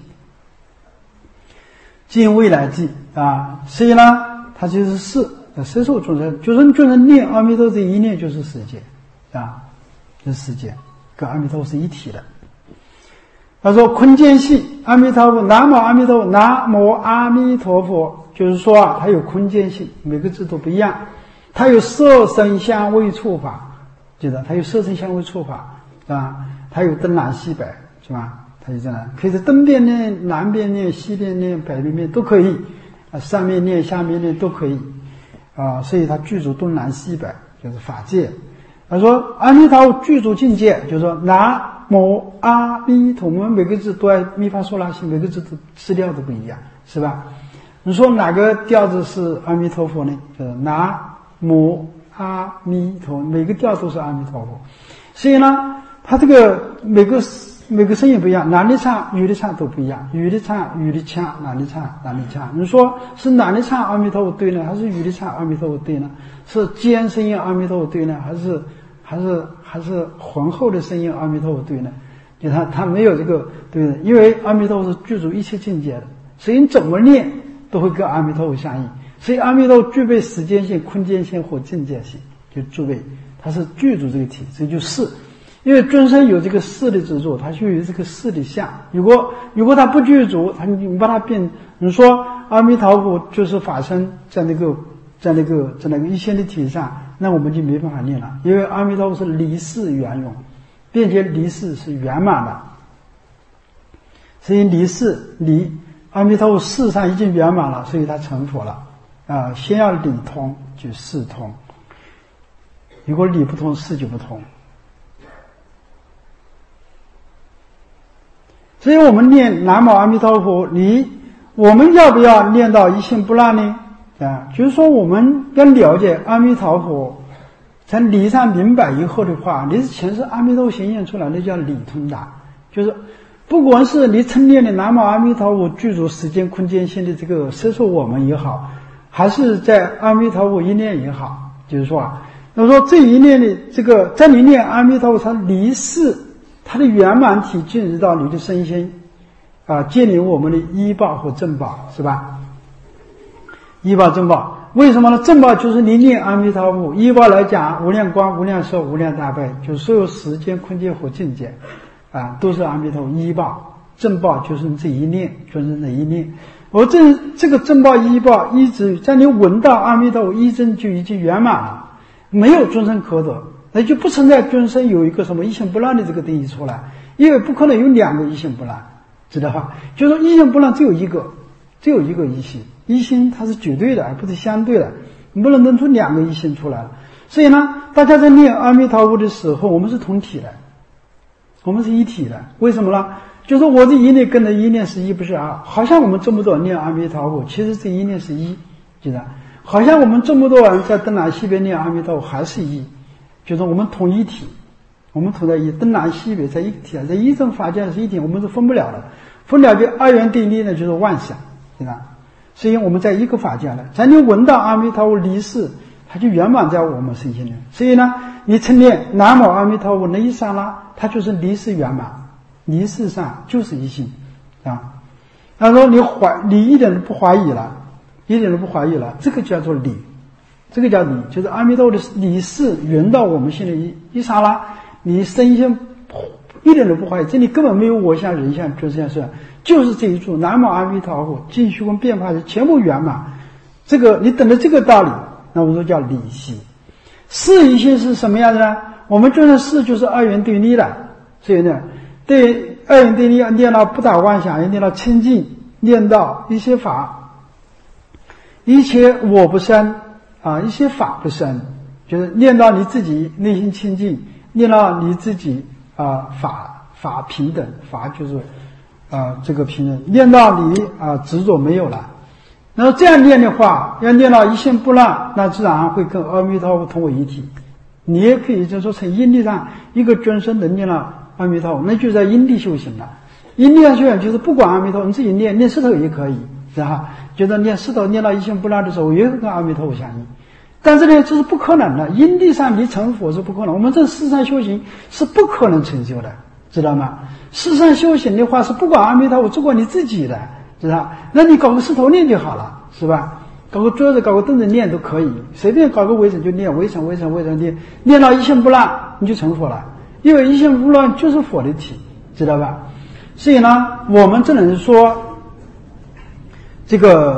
近未来际啊，所以呢，它就是事，摄受众生，就是众生念阿弥陀佛这一念就是时间啊，就是时间，跟阿弥陀佛是一体的。他说空间系阿弥陀佛，南无阿弥陀佛，南无阿弥陀佛， 就是说啊，它有空间性，每个字都不一样。它有色声香味触法，记得它有色声香味触法，是吧？它有东南西北，是吧？它就这样，可以在东边念、南边念、西边念、北边念都可以，啊，上面念、下面念都可以，啊，所以它具足东南西北，就是法界。他说阿弥陀佛具足境界，就是说南无阿弥陀，我们每个字都按密法说拉西，每个字都词调都不一样，是吧？你说哪个调子是阿弥陀佛呢？就是南无阿弥陀，每个调都是阿弥陀佛。所以呢，它这个每个每个声音不一样，男的唱、女的唱都不一样，女的唱、女的唱，男的唱、男的唱。你说是男的唱阿弥陀佛对呢，还是女的唱阿弥陀佛对呢？是尖声音阿弥陀佛对呢，还是还是还是浑厚的声音阿弥陀佛对呢？就他他没有这个对的，因为阿弥陀佛是具足一切境界的，所以你怎么念都会跟阿弥陀佛相应。所以阿弥陀佛具备时间性、空间性或境界性，就具备，它是具足这个体，这就是因为尊生有这个事的执着，他就有这个事的相。如果如果他不具足，他你把它变，你说阿弥陀佛就是法身在那个在那个在那个一线的体上，那我们就没办法念了，因为阿弥陀佛是离世圆融，并且离世是圆满的，所以离世离阿弥陀佛事上已经圆满了，所以他成佛了啊。先要理通，就事通；如果理不通，事就不通。所以我们念南无阿弥陀佛，你我们要不要念到一心不乱呢？啊，就是说我们要了解阿弥陀佛，在理上明白以后的话，你是全是阿弥陀佛显现出来，那叫理通达。就是不管是你称念的南无阿弥陀佛具足时间空间性的这个摄受我们也好，还是在阿弥陀佛一念也好，就是说啊，那么说这一念的这个在你念阿弥陀佛，它离世，它的圆满体进入到你的身心啊，建立我们的依报和正报，是吧？依报正报，为什么呢？正报就是你念阿弥陀佛，依报来讲，无量光、无量寿、无量大悲，就是所有时间、空间和境界啊，都是阿弥陀佛依报。正报就是这一念，就是这一念。而这这个正报依报，一直在你闻到阿弥陀佛一真就已经圆满了，没有众生可得，那就不存在众生有一个什么一心不乱的这个定义出来，因为不可能有两个一心不乱，知道吧？就是说一心不乱只有一个，只有一个一心，一心它是绝对的，而不是相对的，你不能弄出两个一心出来了。所以呢，大家在念阿弥陀佛的时候，我们是同体的，我们是一体的。为什么呢？就是我这一念跟着一念是一，不是二。好像我们这么多人念阿弥陀佛，其实这一念是一，记得？好像我们这么多人在东南西北念阿弥陀佛还是一，就是我们同一体，我们同在一，东南西北在一体啊，在一真法界是一体，我们是分不了的。分了就二元对立呢，就是妄想，对吧？所以我们在一个法界了，咱就闻到阿弥陀佛离世，它就圆满在我们身心里。所以呢，你称念南无阿弥陀佛那一刹那，它就是离世圆满，离世上就是一心啊。他说你怀你一点都不怀疑了，一点都不怀疑了，这个叫做理，这个叫理，就是阿弥陀佛的离世圆到我们心里一一刹那，你身心一点都不怀疑，这里根本没有我相、人相、众相是，就是这一处南无阿弥陀佛尽虚空变化的全部圆满。这个你等着这个道理，那我说叫理系。事一心是什么样的呢？我们就是事就是二元对立的，所以呢，对二元对立念到不打妄想，念到清净，念到一些法，一切我不生啊，一些法不生，就是念到你自己内心清净，念到你自己。啊，法法平等，法就是啊这个平等，念到你啊执着没有了，那么这样念的话，要念到一心不乱，那自然会跟阿弥陀佛同为一体。你也可以就说从因地上，一个尊生能念到阿弥陀佛，那就在因地修行了。因地上修行就是不管阿弥陀佛，你自己念念石头也可以，是吧？觉得念石头念到一心不乱的时候，也会跟阿弥陀佛相应。但是呢，这是不可能的，因地上离成佛是不可能，我们这世上修行是不可能成就的，知道吗？世上修行的话是不管阿弥陀佛，只管你自己的，知道？那你搞个石头念就好了，是吧？搞个桌子搞个凳子念都可以，随便搞个围城就念，围城围城围城念，念到一心不乱你就成佛了，因为一心不乱就是佛的体，知道吧？所以呢，我们只能说这个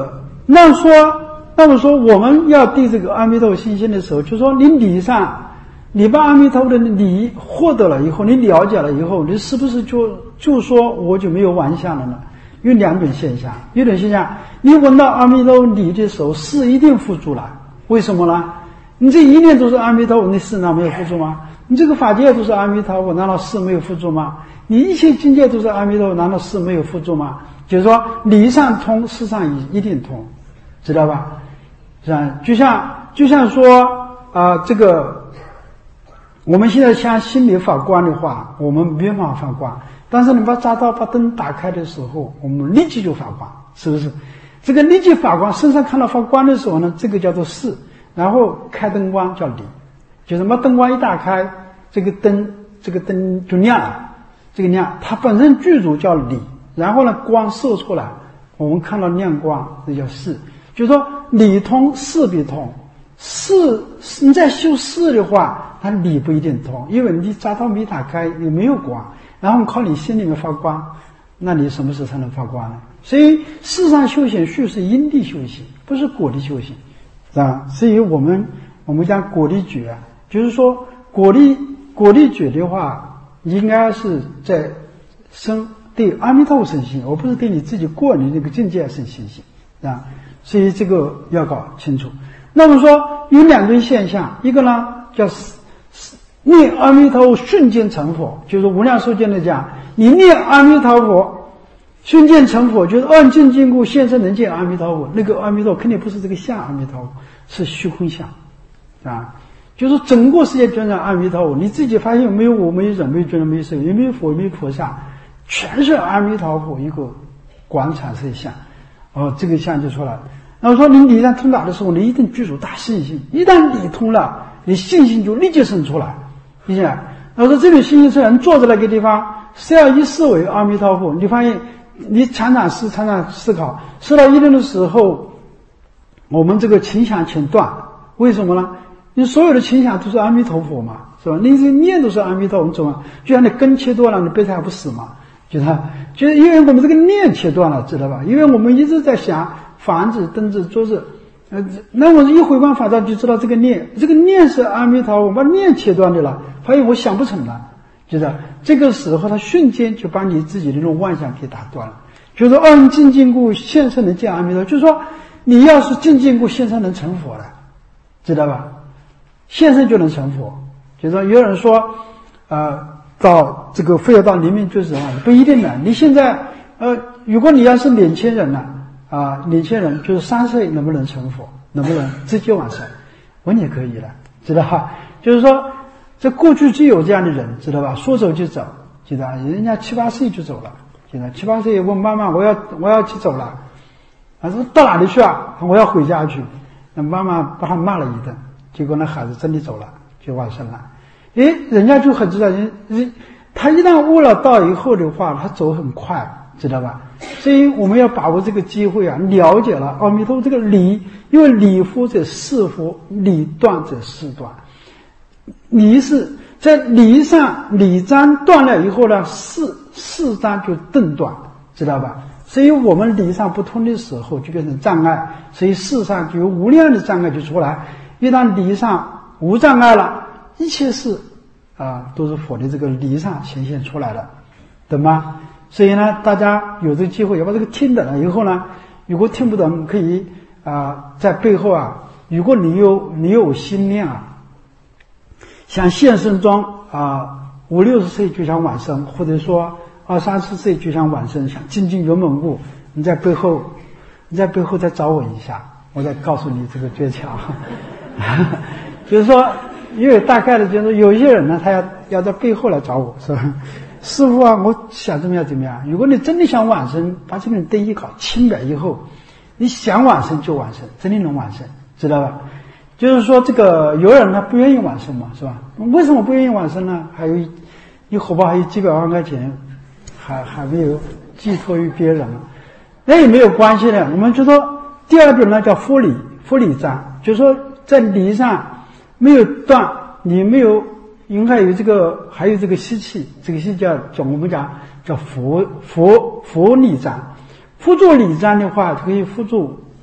那么说，那么说我们要对这个阿弥陀佛信心的时候，就说你理上，你把阿弥陀佛的理获得了以后，你了解了以后，你是不是就就说我就没有妄想了呢？有两种现象，一种现象，你闻到阿弥陀佛理的时候，事一定付诸了。为什么呢？你这一念都是阿弥陀佛，你事难没有付诸吗？你这个法界都是阿弥陀佛，难道事没有付诸吗？你一切境界都是阿弥陀佛，难道事没有付诸吗？就是说理上通，事上一定通，知道吧？是吧？就像就像说啊、呃，这个我们现在像心里发光的话，我们没办法发光。但是你把匝道把灯打开的时候，我们立即就发光，是不是？这个立即发光，身上看到发光的时候呢，这个叫做事。然后开灯光叫理，就是把灯光一打开，这个灯这个灯就亮了，这个亮它本身具足叫理。然后呢，光射出来，我们看到亮光，这叫事。就是说理通事必通，事你在修事的话，它理不一定通，因为你匝道没打开，你没有光。然后靠你心里面发光，那你什么时候才能发光呢？所以世上修行须是因地修行，不是果地修行，是吧？所以我们我们讲果地觉啊，就是说果地果地觉的话，应该是在生对阿弥陀佛生信，而不是对你自己个人的那个境界生信心啊。所以这个要搞清楚。那么说有两种现象，一个呢叫念阿弥陀佛瞬间成佛，就是无量寿经的讲，你念阿弥陀佛瞬间成佛，就是暗尽禁锢现身能见阿弥陀佛。那个阿弥陀佛肯定不是这个相阿弥陀佛，是虚空相啊。就是整个世界全是阿弥陀佛，你自己发现没有我，没有人，没有觉，没有神，也没有佛，没有菩萨，全是阿弥陀佛一个广场色相。哦，这个相就出来了。那么说你理上通达的时候，你一定具足大信心，一旦理通了，你信心就立即生出来。理解？那说这种信心是人坐在那个地方，是要以思维阿弥陀佛，你发现你常常思常常思考，思到一定的时候，我们这个情想全断。为什么呢？你所有的情想都是阿弥陀佛嘛，是吧？你这念都是阿弥陀佛，你怎么就像你根切断了，你背还不死嘛？就是就是因为我们这个念切断了，知道吧？因为我们一直在想房子、灯子、桌子。呃，那我一回光返照就知道这个念，这个念是阿弥陀佛，我把念切断的了，发现我想不成了，就是这个时候，他瞬间就把你自己的那种妄想给打断了。就是说，暗尽禁锢现身能见阿弥陀佛，就是说，你要是尽禁锢现身能成佛了，知道吧？现身就能成佛。就是说，有人说，呃，到这个非要到黎明觉醒啊，不一定的。你现在，呃，如果你要是年轻人呢？啊，年轻人就是三岁能不能成佛，能不能直接往生，问也可以了，知道吧？就是说，这过去就有这样的人，知道吧？说走就走，知道吧？人家七八岁就走了，知道吧？七八岁问妈妈，我要我要去走了，他说到哪里去啊？我要回家去。那妈妈把他骂了一顿，结果那孩子真的走了，就往生了。诶，人家就很知道，人人他一旦悟了道以后的话，他走很快。知道吧？所以我们要把握这个机会啊，了解了阿弥陀佛这个理，因为理夫者事夫，理断者事断。理是在理上，理章断了以后呢，事事章就顿断，知道吧？所以我们理上不通的时候，就变成障碍，所以事上就有无量的障碍就出来。一旦理上无障碍了，一切事啊都是佛的这个理上显现出来的，懂吗？所以呢，大家有这个机会要把这个听懂了以后呢，如果听不懂，可以啊、呃，在背后啊，如果你有你有心念啊，像现生中啊五六十岁就想往生，或者说二三十岁就想往生，想精进圆满悟，你在背后你在背后再找我一下，我再告诉你这个诀窍。就是说，因为大概的就是有一些人呢，他要要在背后来找我，是吧？师父啊，我想怎么样怎么样。如果你真的想往生，把这个人灯一搞清了以后，你想往生就往生，真的能往生，知道吧？就是说这个有人他不愿意往生嘛，是吧？为什么不愿意往生呢？还有你荷包还有几百万块钱，还还没有寄托于别人，那也没有关系的。我们就说第二种呢叫佛理，佛理章，就是说在理上没有断，你没有。因为还有这个，还有这个习气，这个习叫叫我们讲叫佛佛佛理章，辅助理章的话，可以辅助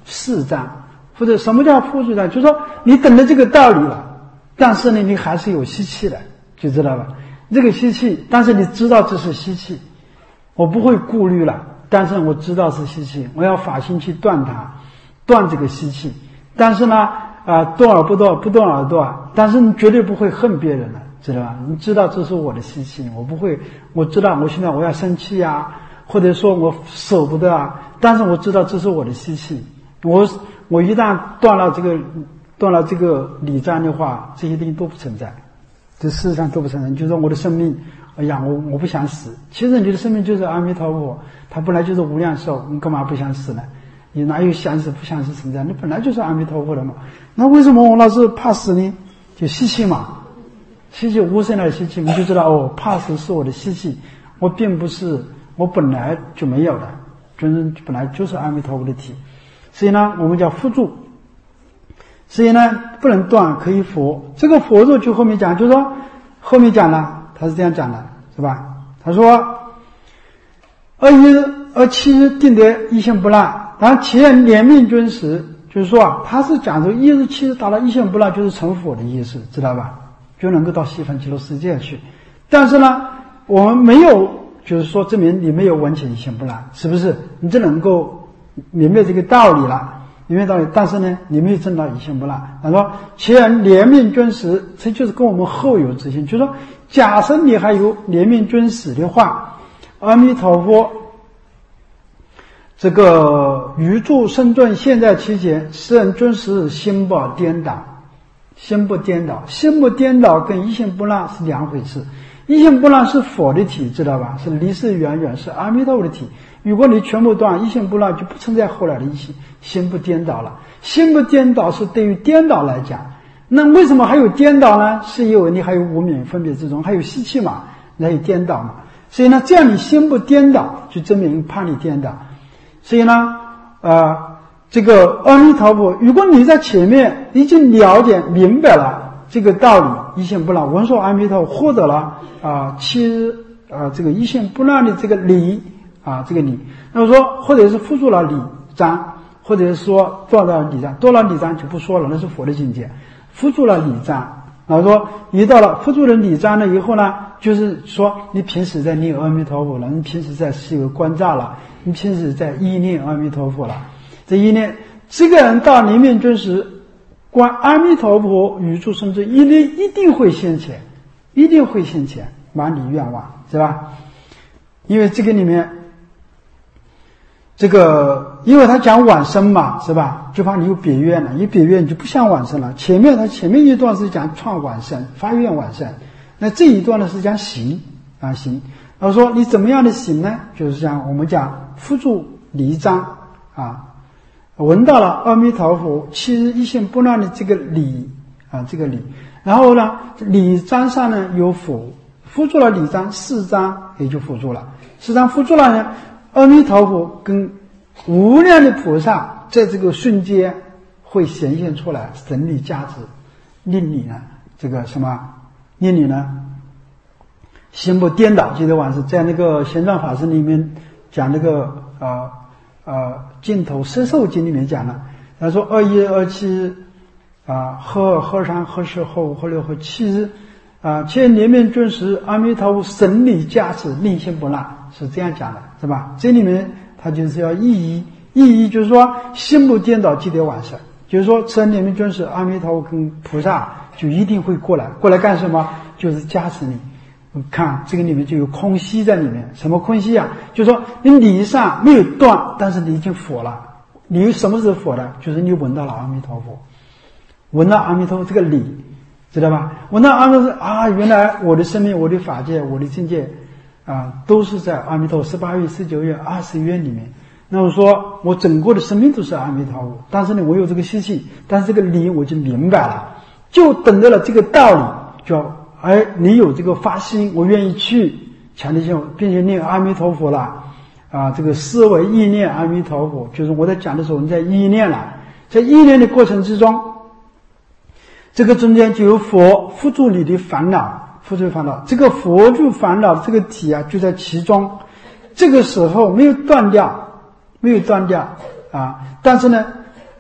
四张，或者什么叫附住张？就是说你懂得这个道理了，但是呢，你还是有习气的，就知道吧？这个习气，但是你知道这是习气，我不会顾虑了，但是我知道是习气，我要发心去断它，断这个习气。但是呢，啊、呃，断而不断，不断而断，但是你绝对不会恨别人的，知道吧？你知道这是我的习气，我不会，我知道我现在我要生气啊，或者说我舍不得啊，但是我知道这是我的习气，我我一旦断了这个断了这个理章的话，这些东西都不存在。这事实上都不承认，就是说我的生命，哎呀，我我不想死。其实你的生命就是阿弥陀佛，它本来就是无量寿，你干嘛不想死呢？你哪有想死不想死存在？你本来就是阿弥陀佛的嘛。那为什么我老是怕死呢？就习气嘛，习气无声的习气，你就知道哦，怕死是我的习气，我并不是，我本来就没有的，就是本来就是阿弥陀佛的体。所以呢，我们叫辅助。所以呢，不能断，可以佛。这个佛咒就后面讲，就是说后面讲了，他是这样讲的，是吧？他说二一日、二七日定得一心不乱，然后其人连命均时，就是说啊，他是讲说一日七日达到一心不乱，就是成佛的意思，知道吧？就能够到西方极乐世界去。但是呢，我们没有，就是说证明你没有完全一心不乱，是不是？你只能够明白这个道理了。明白道理，但是呢，你没有证到一心不乱。他说，其人连命均时，这就是跟我们后有之心。就是说，假设你还有连命均时的话，阿弥陀佛，这个余住生尊现在期间，世人均时心不颠倒，心不颠倒，心不颠倒跟一心不乱是两回事。一心不乱是佛的体，知道吧？是离世远远，是阿弥陀佛的体。如果你全部断，一心不乱，就不存在后来的一心心不颠倒了。心不颠倒是对于颠倒来讲，那为什么还有颠倒呢？是因为你还有无明分别之中，还有习气嘛，还有颠倒嘛。所以呢，这样你心不颠倒，就证明怕你颠倒。所以呢，呃，这个阿弥陀佛，如果你在前面已经了解明白了这个道理，一心不乱，闻说阿弥陀佛，获得了啊、呃，其实啊、呃，这个一心不乱的这个理。啊，这个理，那么说，或者是辅助了理章，或者是说做到理章，多了理章就不说了，那是佛的境界。辅助了理章，然后说一到了辅助了理章了以后呢，就是说你平时在念阿弥陀佛了，你平时在是有观照了，你平时在意念阿弥陀佛了，这一念，这个人到临命终时，观阿弥陀佛语助生尊，一念一定会现前，一定会现前，满你愿望，是吧？因为这个里面。这个，因为他讲往生嘛，是吧？就怕你有别愿了，有别愿你就不想往生了。前面他前面一段是讲创往生、发愿往生，那这一段呢是讲行啊行。然后说你怎么样的行呢？就是像我们讲辅助离章啊，闻到了阿弥陀佛其实一心不乱的这个理啊，这个理。然后呢，理章上呢有辅，辅助了理章，四章也就辅助了，四章辅助了呢。阿弥陀佛跟无量的菩萨在这个瞬间会显现出来神力加持，令你呢这个什么，令你呢心不颠倒。记得往事在那个玄奘法师里面讲那个呃呃净头摄受经里面讲了，他说二一二七日啊，喝二喝三喝四喝五喝六喝七日啊，千连绵均时，阿弥陀佛神力加持，令心不乱。是这样讲的，是吧？这里面它就是要意义，意义就是说心不颠倒即得往生，就是说此人连绵均时，阿弥陀佛跟菩萨就一定会过来，过来干什么？就是加持你。看这个里面就有空隙在里面，什么空隙啊？就是说你理上没有断，但是你已经佛了。你什么时候佛的？就是你闻到了阿弥陀佛，闻到阿弥陀佛这个理，知道吧？闻到阿弥陀佛啊，原来我的生命、我的法界、我的境界。啊，都是在阿弥陀十八愿、十九愿、二十愿里面。那我说我整个的生命都是阿弥陀佛，但是呢，我有这个习气，但是这个理我就明白了，就等着了这个道理，叫哎，你有这个发心，我愿意去强烈性，并且念阿弥陀佛了啊，这个思维意念阿弥陀佛，就是我在讲的时候，你在意念了，在意念的过程之中，这个中间就有佛辅助你的烦恼。辅助烦恼，这个佛助烦恼这个体啊，就在其中。这个时候没有断掉，没有断掉啊。但是呢，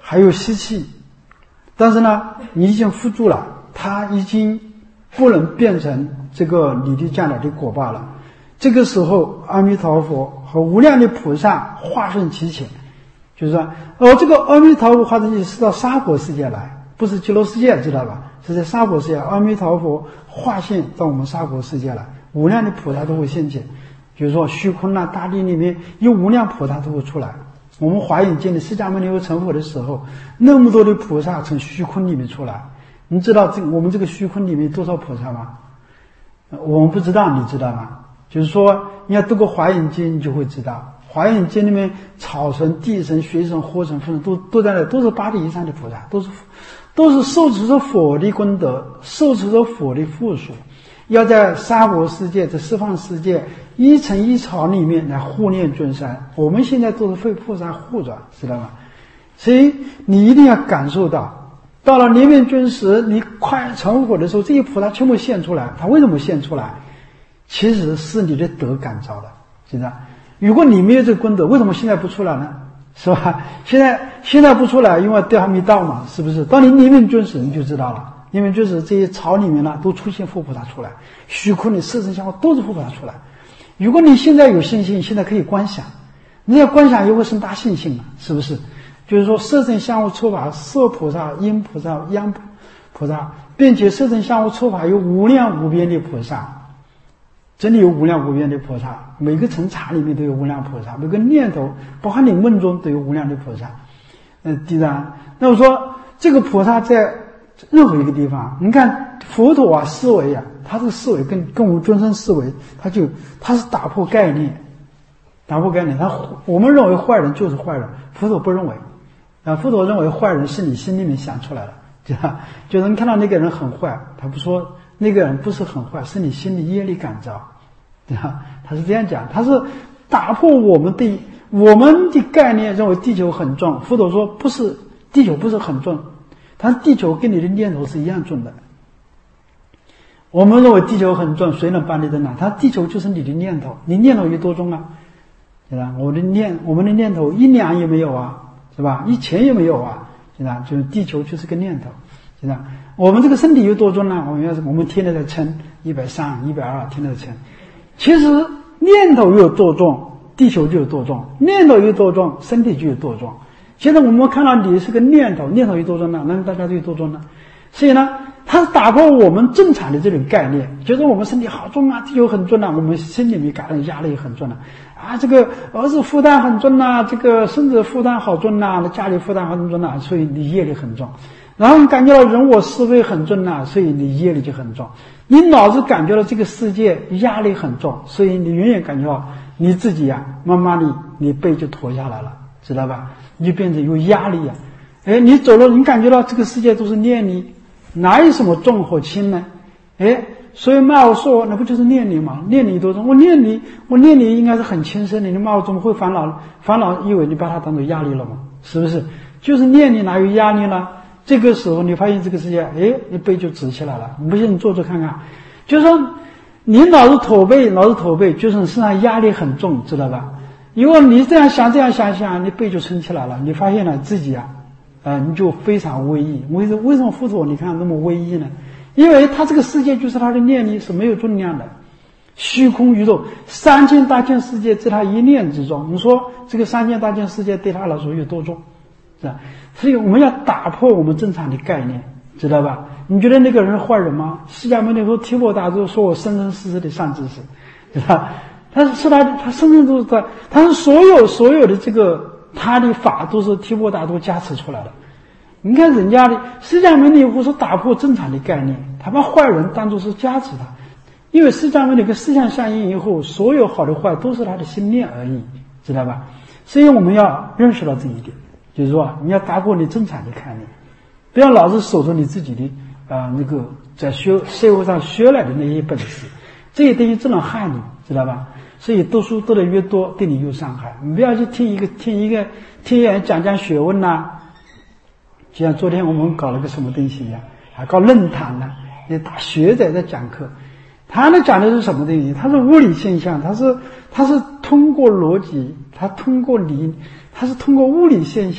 还有吸气，但是呢，你已经扶住了，它已经不能变成这个你的将来的果报了。这个时候，阿弥陀佛和无量的菩萨化身其前，就是说，哦，这个阿弥陀佛化身是到娑婆世界来，不是极乐世界，知道吧？是在娑婆世界，阿弥陀佛化现到我们娑婆世界来，无量的菩萨都会现前。比如说虚空啊，大地里面有无量菩萨都会出来。我们华严经的释迦牟尼佛成佛的时候，那么多的菩萨从虚空里面出来。你知道这我们这个虚空里面多少菩萨吗？我们不知道，你知道吗？就是说，你要读过华严经，你就会知道，华严经里面草神、地神、水神、火神、风神都都在那，都是八地以上的菩萨，都是都是受持着佛的功德，受持着佛的富属，要在娑婆世界、在十方世界一尘一草里面来护念众生。我们现在都是被菩萨护着，知道吗？所以你一定要感受到，到了涅面君时，你快成佛的时候，这些菩萨全部现出来。他为什么现出来？其实是你的德感召的，知道？如果你没有这个功德，为什么现在不出来呢？是吧？现在现在不出来，因为德还没到嘛，是不是？当你涅面君时，你就知道了。因为就是这些草里面呢，都出现佛菩萨出来，虚空里色身香味都是佛菩萨出来。如果你现在有信心，现在可以观想，你要观想又会生大信心嘛，是不是？就是说色身香味触法，色菩萨、音菩萨、央菩萨，并且色身香味触法有无量无边的菩萨，真的有无量无边的菩萨，每个层刹里面都有无量菩萨，每个念头，包括你梦中都有无量的菩萨。嗯，第三，那我说这个菩萨在任何一个地方，你看佛陀啊，思维啊，他这个思维跟跟我们众生思维，他就他是打破概念，打破概念。他我们认为坏人就是坏人，佛陀不认为啊，佛陀认为坏人是你心里面想出来的，对吧？就是你看到那个人很坏，他不说那个人不是很坏，是你心里业力感召，对吧？他是这样讲，他是打破我们的我们的概念，认为地球很重。佛陀说不是，地球不是很重。它地球跟你的念头是一样重的。我们认为地球很重，谁能搬得动呢？它地球就是你的念头，你念头有多重啊？对吧？我的念，我们的念头一两也没有啊，是吧？一钱也没有啊，是吧？就是地球就是个念头，是吧？我们这个身体有多重呢？我们要是我们天天在称一百三、一百二，天天在称。其实念头有多重，地球就有多重；念头有多重，身体就有多重。现在我们看到你是个念头，念头有多重呢？那大家就有多重呢？所以呢，它打破我们正常的这种概念，觉得我们身体好重啊，地球很重啊，我们心里面感到压力很重啊，啊，这个儿子负担很重啊，这个孙子负担好重啊，家里负担很重啊，所以你业力很重。然后你感觉到人我思维很重啊，所以你业力就很重。你脑子感觉到这个世界压力很重，所以你远远感觉到你自己呀、啊，慢慢的你背就驼下来了，知道吧？你就变成有压力啊！哎，你走了，你感觉到这个世界都是念你，哪有什么重和轻呢？哎，所以骂我说那不就是念你吗？念你多重？我念你，我念你应该是很轻声的，你骂我怎么会烦恼？烦恼以为你把它当做压力了吗？是不是？就是念你哪有压力呢？这个时候你发现这个世界，哎，你背就直起来了。你不信你做做看看，就是说你老是驼背，老是驼背，就是你身上压力很重，知道吧？如果你这样想这样想想，你背就撑起来了，你发现了自己啊，呃，你就非常威仪。为什为什么佛陀你看那么威仪呢？因为他这个世界就是他的念力是没有重量的，虚空宇宙三千大千世界在他一念之中。你说这个三千大千世界对他来说有多重？是吧？所以我们要打破我们正常的概念，知道吧？你觉得那个人是坏人吗？释迦牟尼佛提婆达多说我生生世世的善知识，对吧？他是他，他生生都是他，他是所有所有的这个他的法都是提婆达多加持出来的。你看人家的释迦牟尼佛是打破正常的概念，他把坏人当作是加持他，因为释迦牟尼跟思想相应以后，所有好的坏都是他的心念而已，知道吧？所以我们要认识到这一点，就是说你要打破你正常的概念，不要老是守着你自己的啊、呃、那个在学社会上学来的那些本事，这些东西只能害你，知道吧？所以读书读得越多，对你有伤害。你不要去听一个听一个听人讲讲学问呐、啊，就像昨天我们搞了个什么东西一样，还搞论坛呢、啊，那大学者在讲课，他那讲的是什么东西？他是物理现象，他是他是通过逻辑，他通过理，他是通过物理现象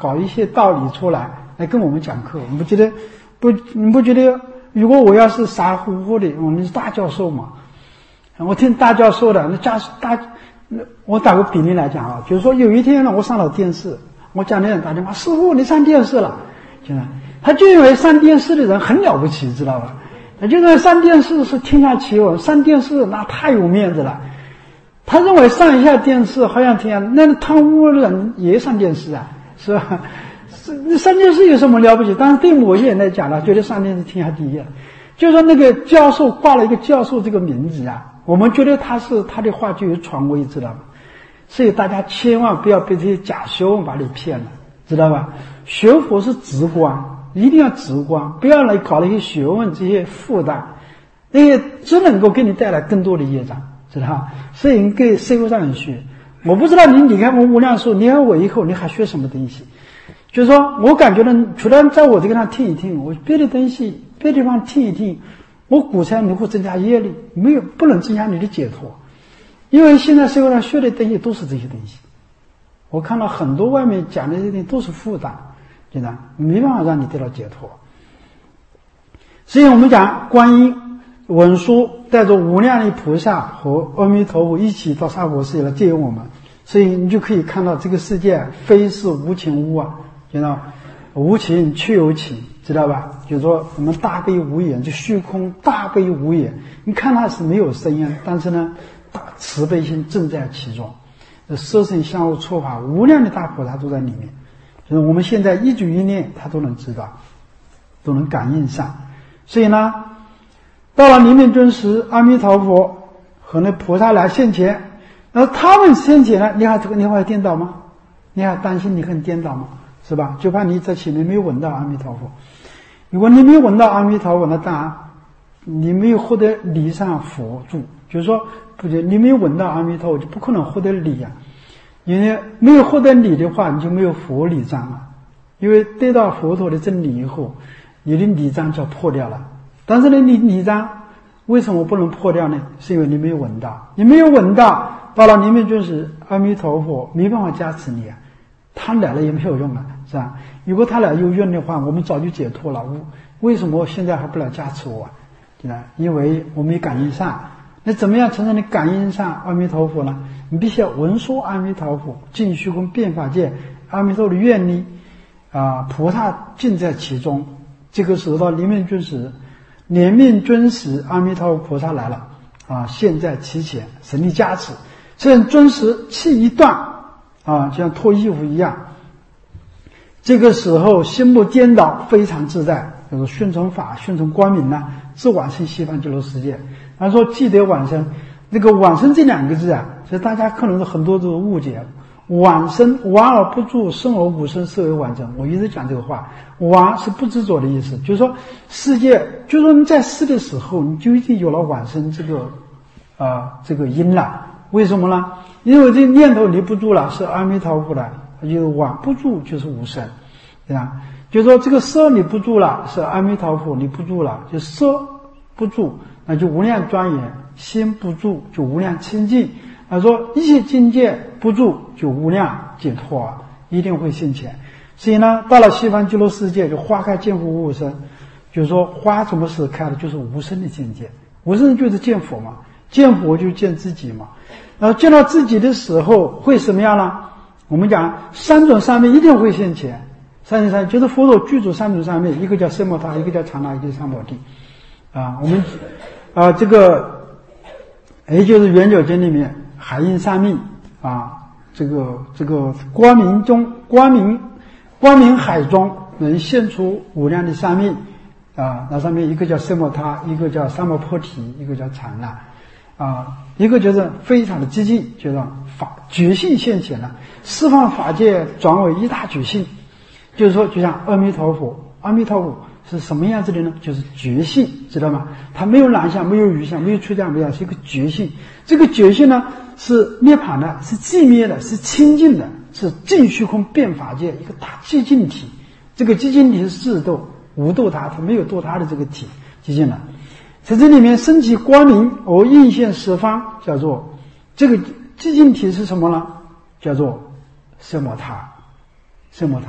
搞一些道理出来来跟我们讲课。你不觉得不？你不觉得如果我要是傻乎乎的，我们是大教授嘛？我听大教授的，那教大，我打个比例来讲啊，就是说有一天呢，我上了电视，我家里人打电话，师傅你上电视了，现在他就认为上电视的人很了不起，知道吧？他就认为上电视是天下奇闻，上电视那太有面子了。他认为上一下电视好像天下，那贪污的人也上电视啊，是吧？上电视有什么了不起？但是对某些人来讲呢，觉得上电视天下第一了。就是说那个教授挂了一个教授这个名字啊，我们觉得他是他的话就有权威，知道吧？所以大家千万不要被这些假学问把你骗了，知道吧？学佛是直观，一定要直观，不要来搞那些学问这些负担，那些只能够给你带来更多的业障，知道吧？所以你给社会上人学，我不知道你离开我无量寿，离开我以后你还学什么东西？就是说我感觉呢，除了在我这个上听一听，我别的东西别的地方听一听，我估猜你会增加业力，没有不能增加你的解脱。因为现在社会上学的东西都是这些东西，我看到很多外面讲的这些东西都是负担，对吧？没办法让你得到解脱。所以我们讲观音文殊带着无量的菩萨和阿弥陀佛一起到娑婆世界来接引我们，所以你就可以看到这个世界非是无情无啊，知道无情却有情，知道吧？就是说我们大悲无言，就虚空大悲无言，你看它是没有声音，但是呢大慈悲心正在其中，色身相互错法，无量的大菩萨都在里面，就是我们现在一举一念他都能知道，都能感应上。所以呢到了临命终时，阿弥陀佛和那菩萨来现前，那他们现前了，你还你还颠倒吗？你还担心你很颠倒吗？是吧？就怕你在前面没有闻到阿弥陀佛。如果你没有闻到阿弥陀佛，那当然你没有获得理上佛住，就是说不对，你没有闻到阿弥陀佛就不可能获得理啊。因为没有获得理的话，你就没有佛理障了。因为得到佛陀的真理以后，你的理障就要破掉了。但是呢，你理障为什么不能破掉呢？是因为你没有闻到，你没有闻到，到了临命终时，阿弥陀佛没办法加持你啊，他来了也没有用啊，是吧？如果他来有用的话，我们早就解脱了。为什么现在还不来加持我啊？对吧？因为我没感应上。那怎么样才能你感应上阿弥陀佛呢？你必须要闻说阿弥陀佛，尽虚空遍法界，阿弥陀的愿力啊，菩萨尽在其中。这个时候到临命终时，临命终时，阿弥陀佛菩萨来了啊，现在其前，神力加持，趁终时气一断啊，就像脱衣服一样。这个时候心目颠倒，非常自在，就是宣传法，宣传光明呢，自往生西方极乐世界。他说记得往生，那个往生这两个字啊，所以大家可能是很多都误解。往生，往而不住，生而无生，是为往生。我一直讲这个话，往是不执着的意思，就是说世界，就是说你在世的时候，你就一定有了往生这个啊、呃、这个因了。为什么呢？因为这念头离不住了，是阿弥陀佛的，就往不住就是无生，对吧？就是说这个色你不住了，是阿弥陀佛你不住了，就色不住，那就无量庄严；心不住，就无量清净。他说一切境界不住，就无量解脱啊，一定会现前。所以呢，到了西方极乐世界，就花开见佛无无生，就是说花什么时开的，就是无生的境界。无生就是见佛嘛，见佛就见自己嘛。然后见到自己的时候会什么样呢？我们讲三种上面一定会现前。三种上就是佛陀具足三种上面，一个叫奢摩他，一个叫长那，一个叫三摩地啊。我们啊这个也就是圆觉经里面海印三密啊，这个这个光明中光明光明海中能现出无量的三密啊，那上面一个叫奢摩他，一个叫三摩菩提，一个叫长那啊，一个就是非常的激进，就是法觉性现前了，释放法界转为一大觉性。就是说就像阿弥陀佛，阿弥陀佛是什么样子的呢？就是觉性，知道吗？它没有男相，没有女相，没有出家，没有，是一个觉性。这个觉性呢是涅槃的，是寂灭的，是清净的，是尽虚空遍法界一个大寂静体。这个寂静体是自度，无度他，他没有度他的这个体寂静了。在这里面升起光明而应现十方，叫做这个寂静体是什么呢？叫做奢摩他，奢摩他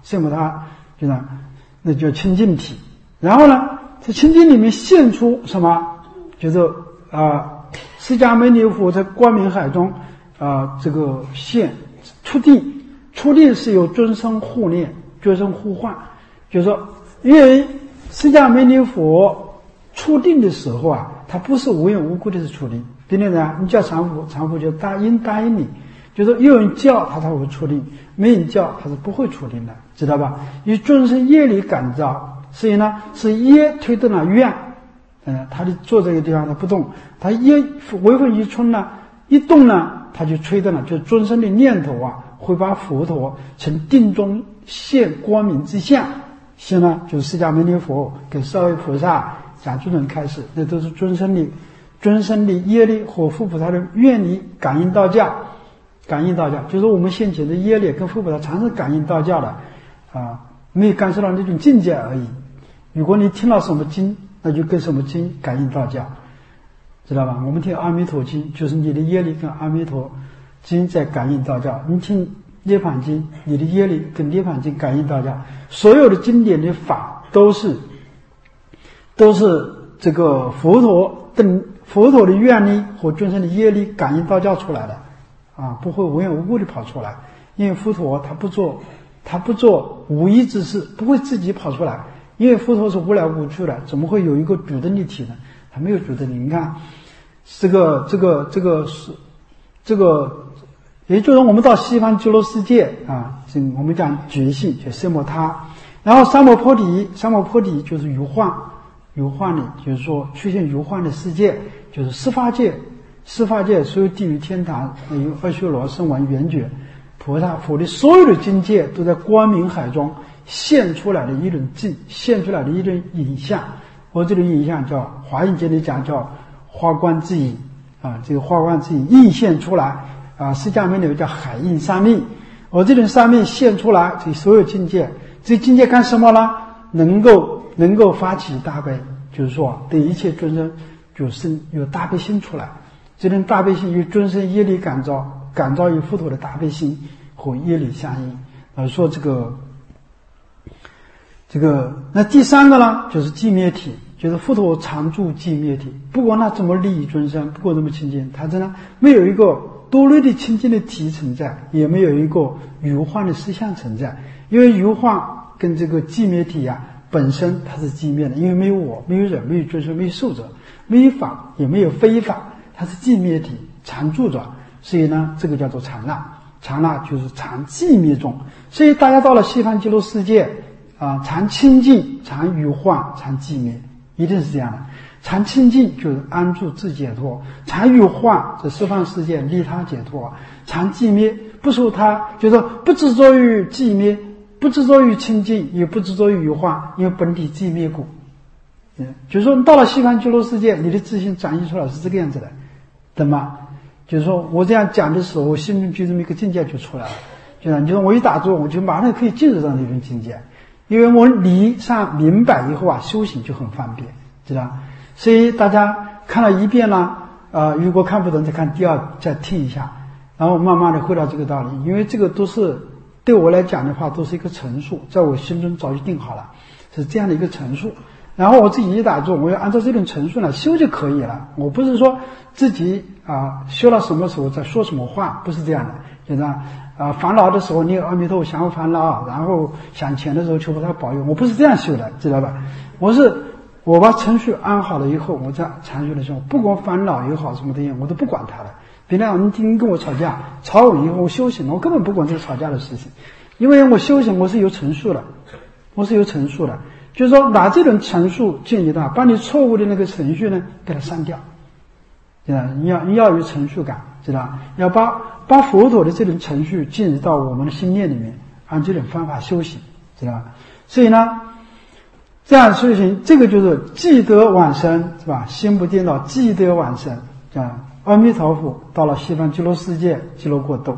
圣母他就那那叫清净体。然后呢，在清净里面现出什么？就是啊、呃，释迦牟尼佛在光明海中啊、呃，这个现出定。出定是由尊生护念、尊生护化，就是说，因为释迦牟尼佛出定的时候啊，他不是无缘无故的是出定。比如呢，你叫常福，常福就答应答应你，就是说有人叫他才会出定，没人叫他是不会出定的，知道吧？因为尊生业力感召，所以呢是业推动了愿，嗯，他的坐这个地方他不动，他业微风一吹呢，一动呢，他就吹动了，就尊生的念头啊。会把佛陀从定中现光明之相，现呢就是释迦牟尼佛给少位菩萨讲诸种开示，那都是尊生的尊生的业力和佛菩萨的愿力感应道教，感应道教就是我们现前的业力跟佛菩萨常是感应道教的啊，没有感受到那种境界而已。如果你听了什么经，那就跟什么经感应道教，知道吧？我们听阿弥陀经，就是你的业力跟阿弥陀经在感应道教，你听涅槃经，你的业力跟涅槃经感应道教，所有的经典的法都是都是这个佛陀等佛陀的愿力和尊生的业力感应道教出来的啊，不会无缘无故的跑出来，因为佛陀他不做他不做无意之事，不会自己跑出来，因为佛陀是无来无去的，怎么会有一个主的力体呢？他没有主的力。你看这个这个这个是这个。也就是我们到西方极乐世界啊，我们讲觉性就色摩他，然后三摩婆提，三摩婆提就是如幻，如幻的，就是说出现如幻的世界，就是十法界，十法界所有地狱天堂，有阿修罗、声闻、缘觉、菩萨、佛的所有的境界都在光明海中现出来的一轮境，现出来的一轮影像，我这种影像叫华严经里讲叫花光之影啊，这个花光之影映现出来。啊，释迦牟尼叫海印三昧，我这种三昧现出来，这所有境界，这境界干什么呢？能够能够发起大悲，就是说对一切众生就是有大悲心出来，这种大悲心与众生业力感召，感召与佛陀的大悲心和业力相应。啊，说这个这个，那第三个呢，就是寂灭体，就是佛陀常住寂灭体，不管他怎么利益众生，不管怎么清净，他真的没有一个多类的清净的体存在，也没有一个如幻的实相存在。因为如幻跟这个寂灭体啊，本身它是寂灭的，因为没有我，没有人，没有众生，没有寿者，没有法，也没有非法，它是寂灭体，常住着。所以呢，这个叫做常那，常那就是常寂灭中。所以大家到了西方极乐世界啊，常清净，常如幻，常寂灭，一定是这样的。常清净就是安住自解脱，常如幻这十方世界利他解脱，常寂灭不受他，就是说不执着于寂灭，不执着于清净，也不执着于如幻，因为本体寂灭故。嗯，就是说你到了西方极乐世界，你的自信展现出来是这个样子的，懂吗？就是说我这样讲的时候，我心中就这么一个境界就出来了，就是你说我一打坐，我就马上可以进入到那种境界，因为我理上明白以后啊，修行就很方便，知道。所以大家看了一遍呢，呃，如果看不懂再看第二，再听一下，然后慢慢的回到这个道理。因为这个都是对我来讲的话，都是一个陈述，在我心中早就定好了，是这样的一个陈述。然后我自己一打坐，我要按照这种陈述来修就可以了。我不是说自己啊、呃、修到什么时候再说什么话，不是这样的。就是啊、呃，烦恼的时候念阿弥陀佛想烦恼，然后想钱的时候求菩萨保佑，我不是这样修的，知道吧？我是。我把程序安好了以后，我在阐述的时候，不管烦恼也好什么东西，我都不管它了。比如你今天跟我吵架，吵完以后我修行了，我根本不管这个吵架的事情，因为我修行我是有陈述的，我是有陈述的，就是说拿这种陈述建议他把你错误的那个程序呢给它删掉，知道？你要你要有陈述感，知道？要把把佛陀的这种程序进入到我们的心念里面，按这种方法修行，知道？所以呢。这样修行，这个就是既得往生，是吧？心不颠倒，既得往生，这样阿弥陀佛到了西方极乐世界，极乐国度。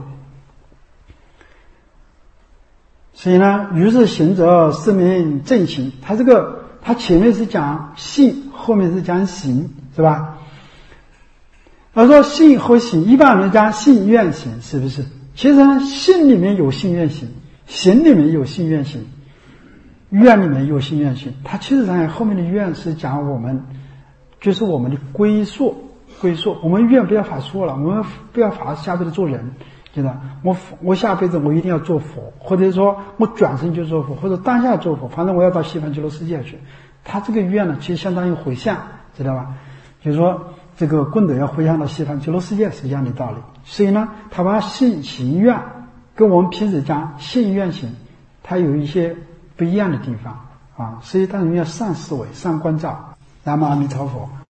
所以呢，于是行者是名正行。他这个，他前面是讲信，后面是讲行，是吧？他说信和行，一般人讲信愿行，是不是？其实呢，信里面有信愿行， 行里面有信愿行，愿里面有信愿行。它其实上后面的愿是讲我们，就是我们的归宿，归宿。我们愿不要法术了，我们不要法下辈子做人，觉得我我下辈子我一定要做佛，或者说我转身就做佛，或者当下做佛，反正我要到西方极乐世界去。他这个愿呢，其实相当于回向，知道吧？就是说这个功德要回向到西方极乐世界是一样的道理。所以呢，他把信行愿跟我们平时讲信愿行，它有一些不一样的地方啊，所以当然要善思维、善关照。南无阿弥陀佛。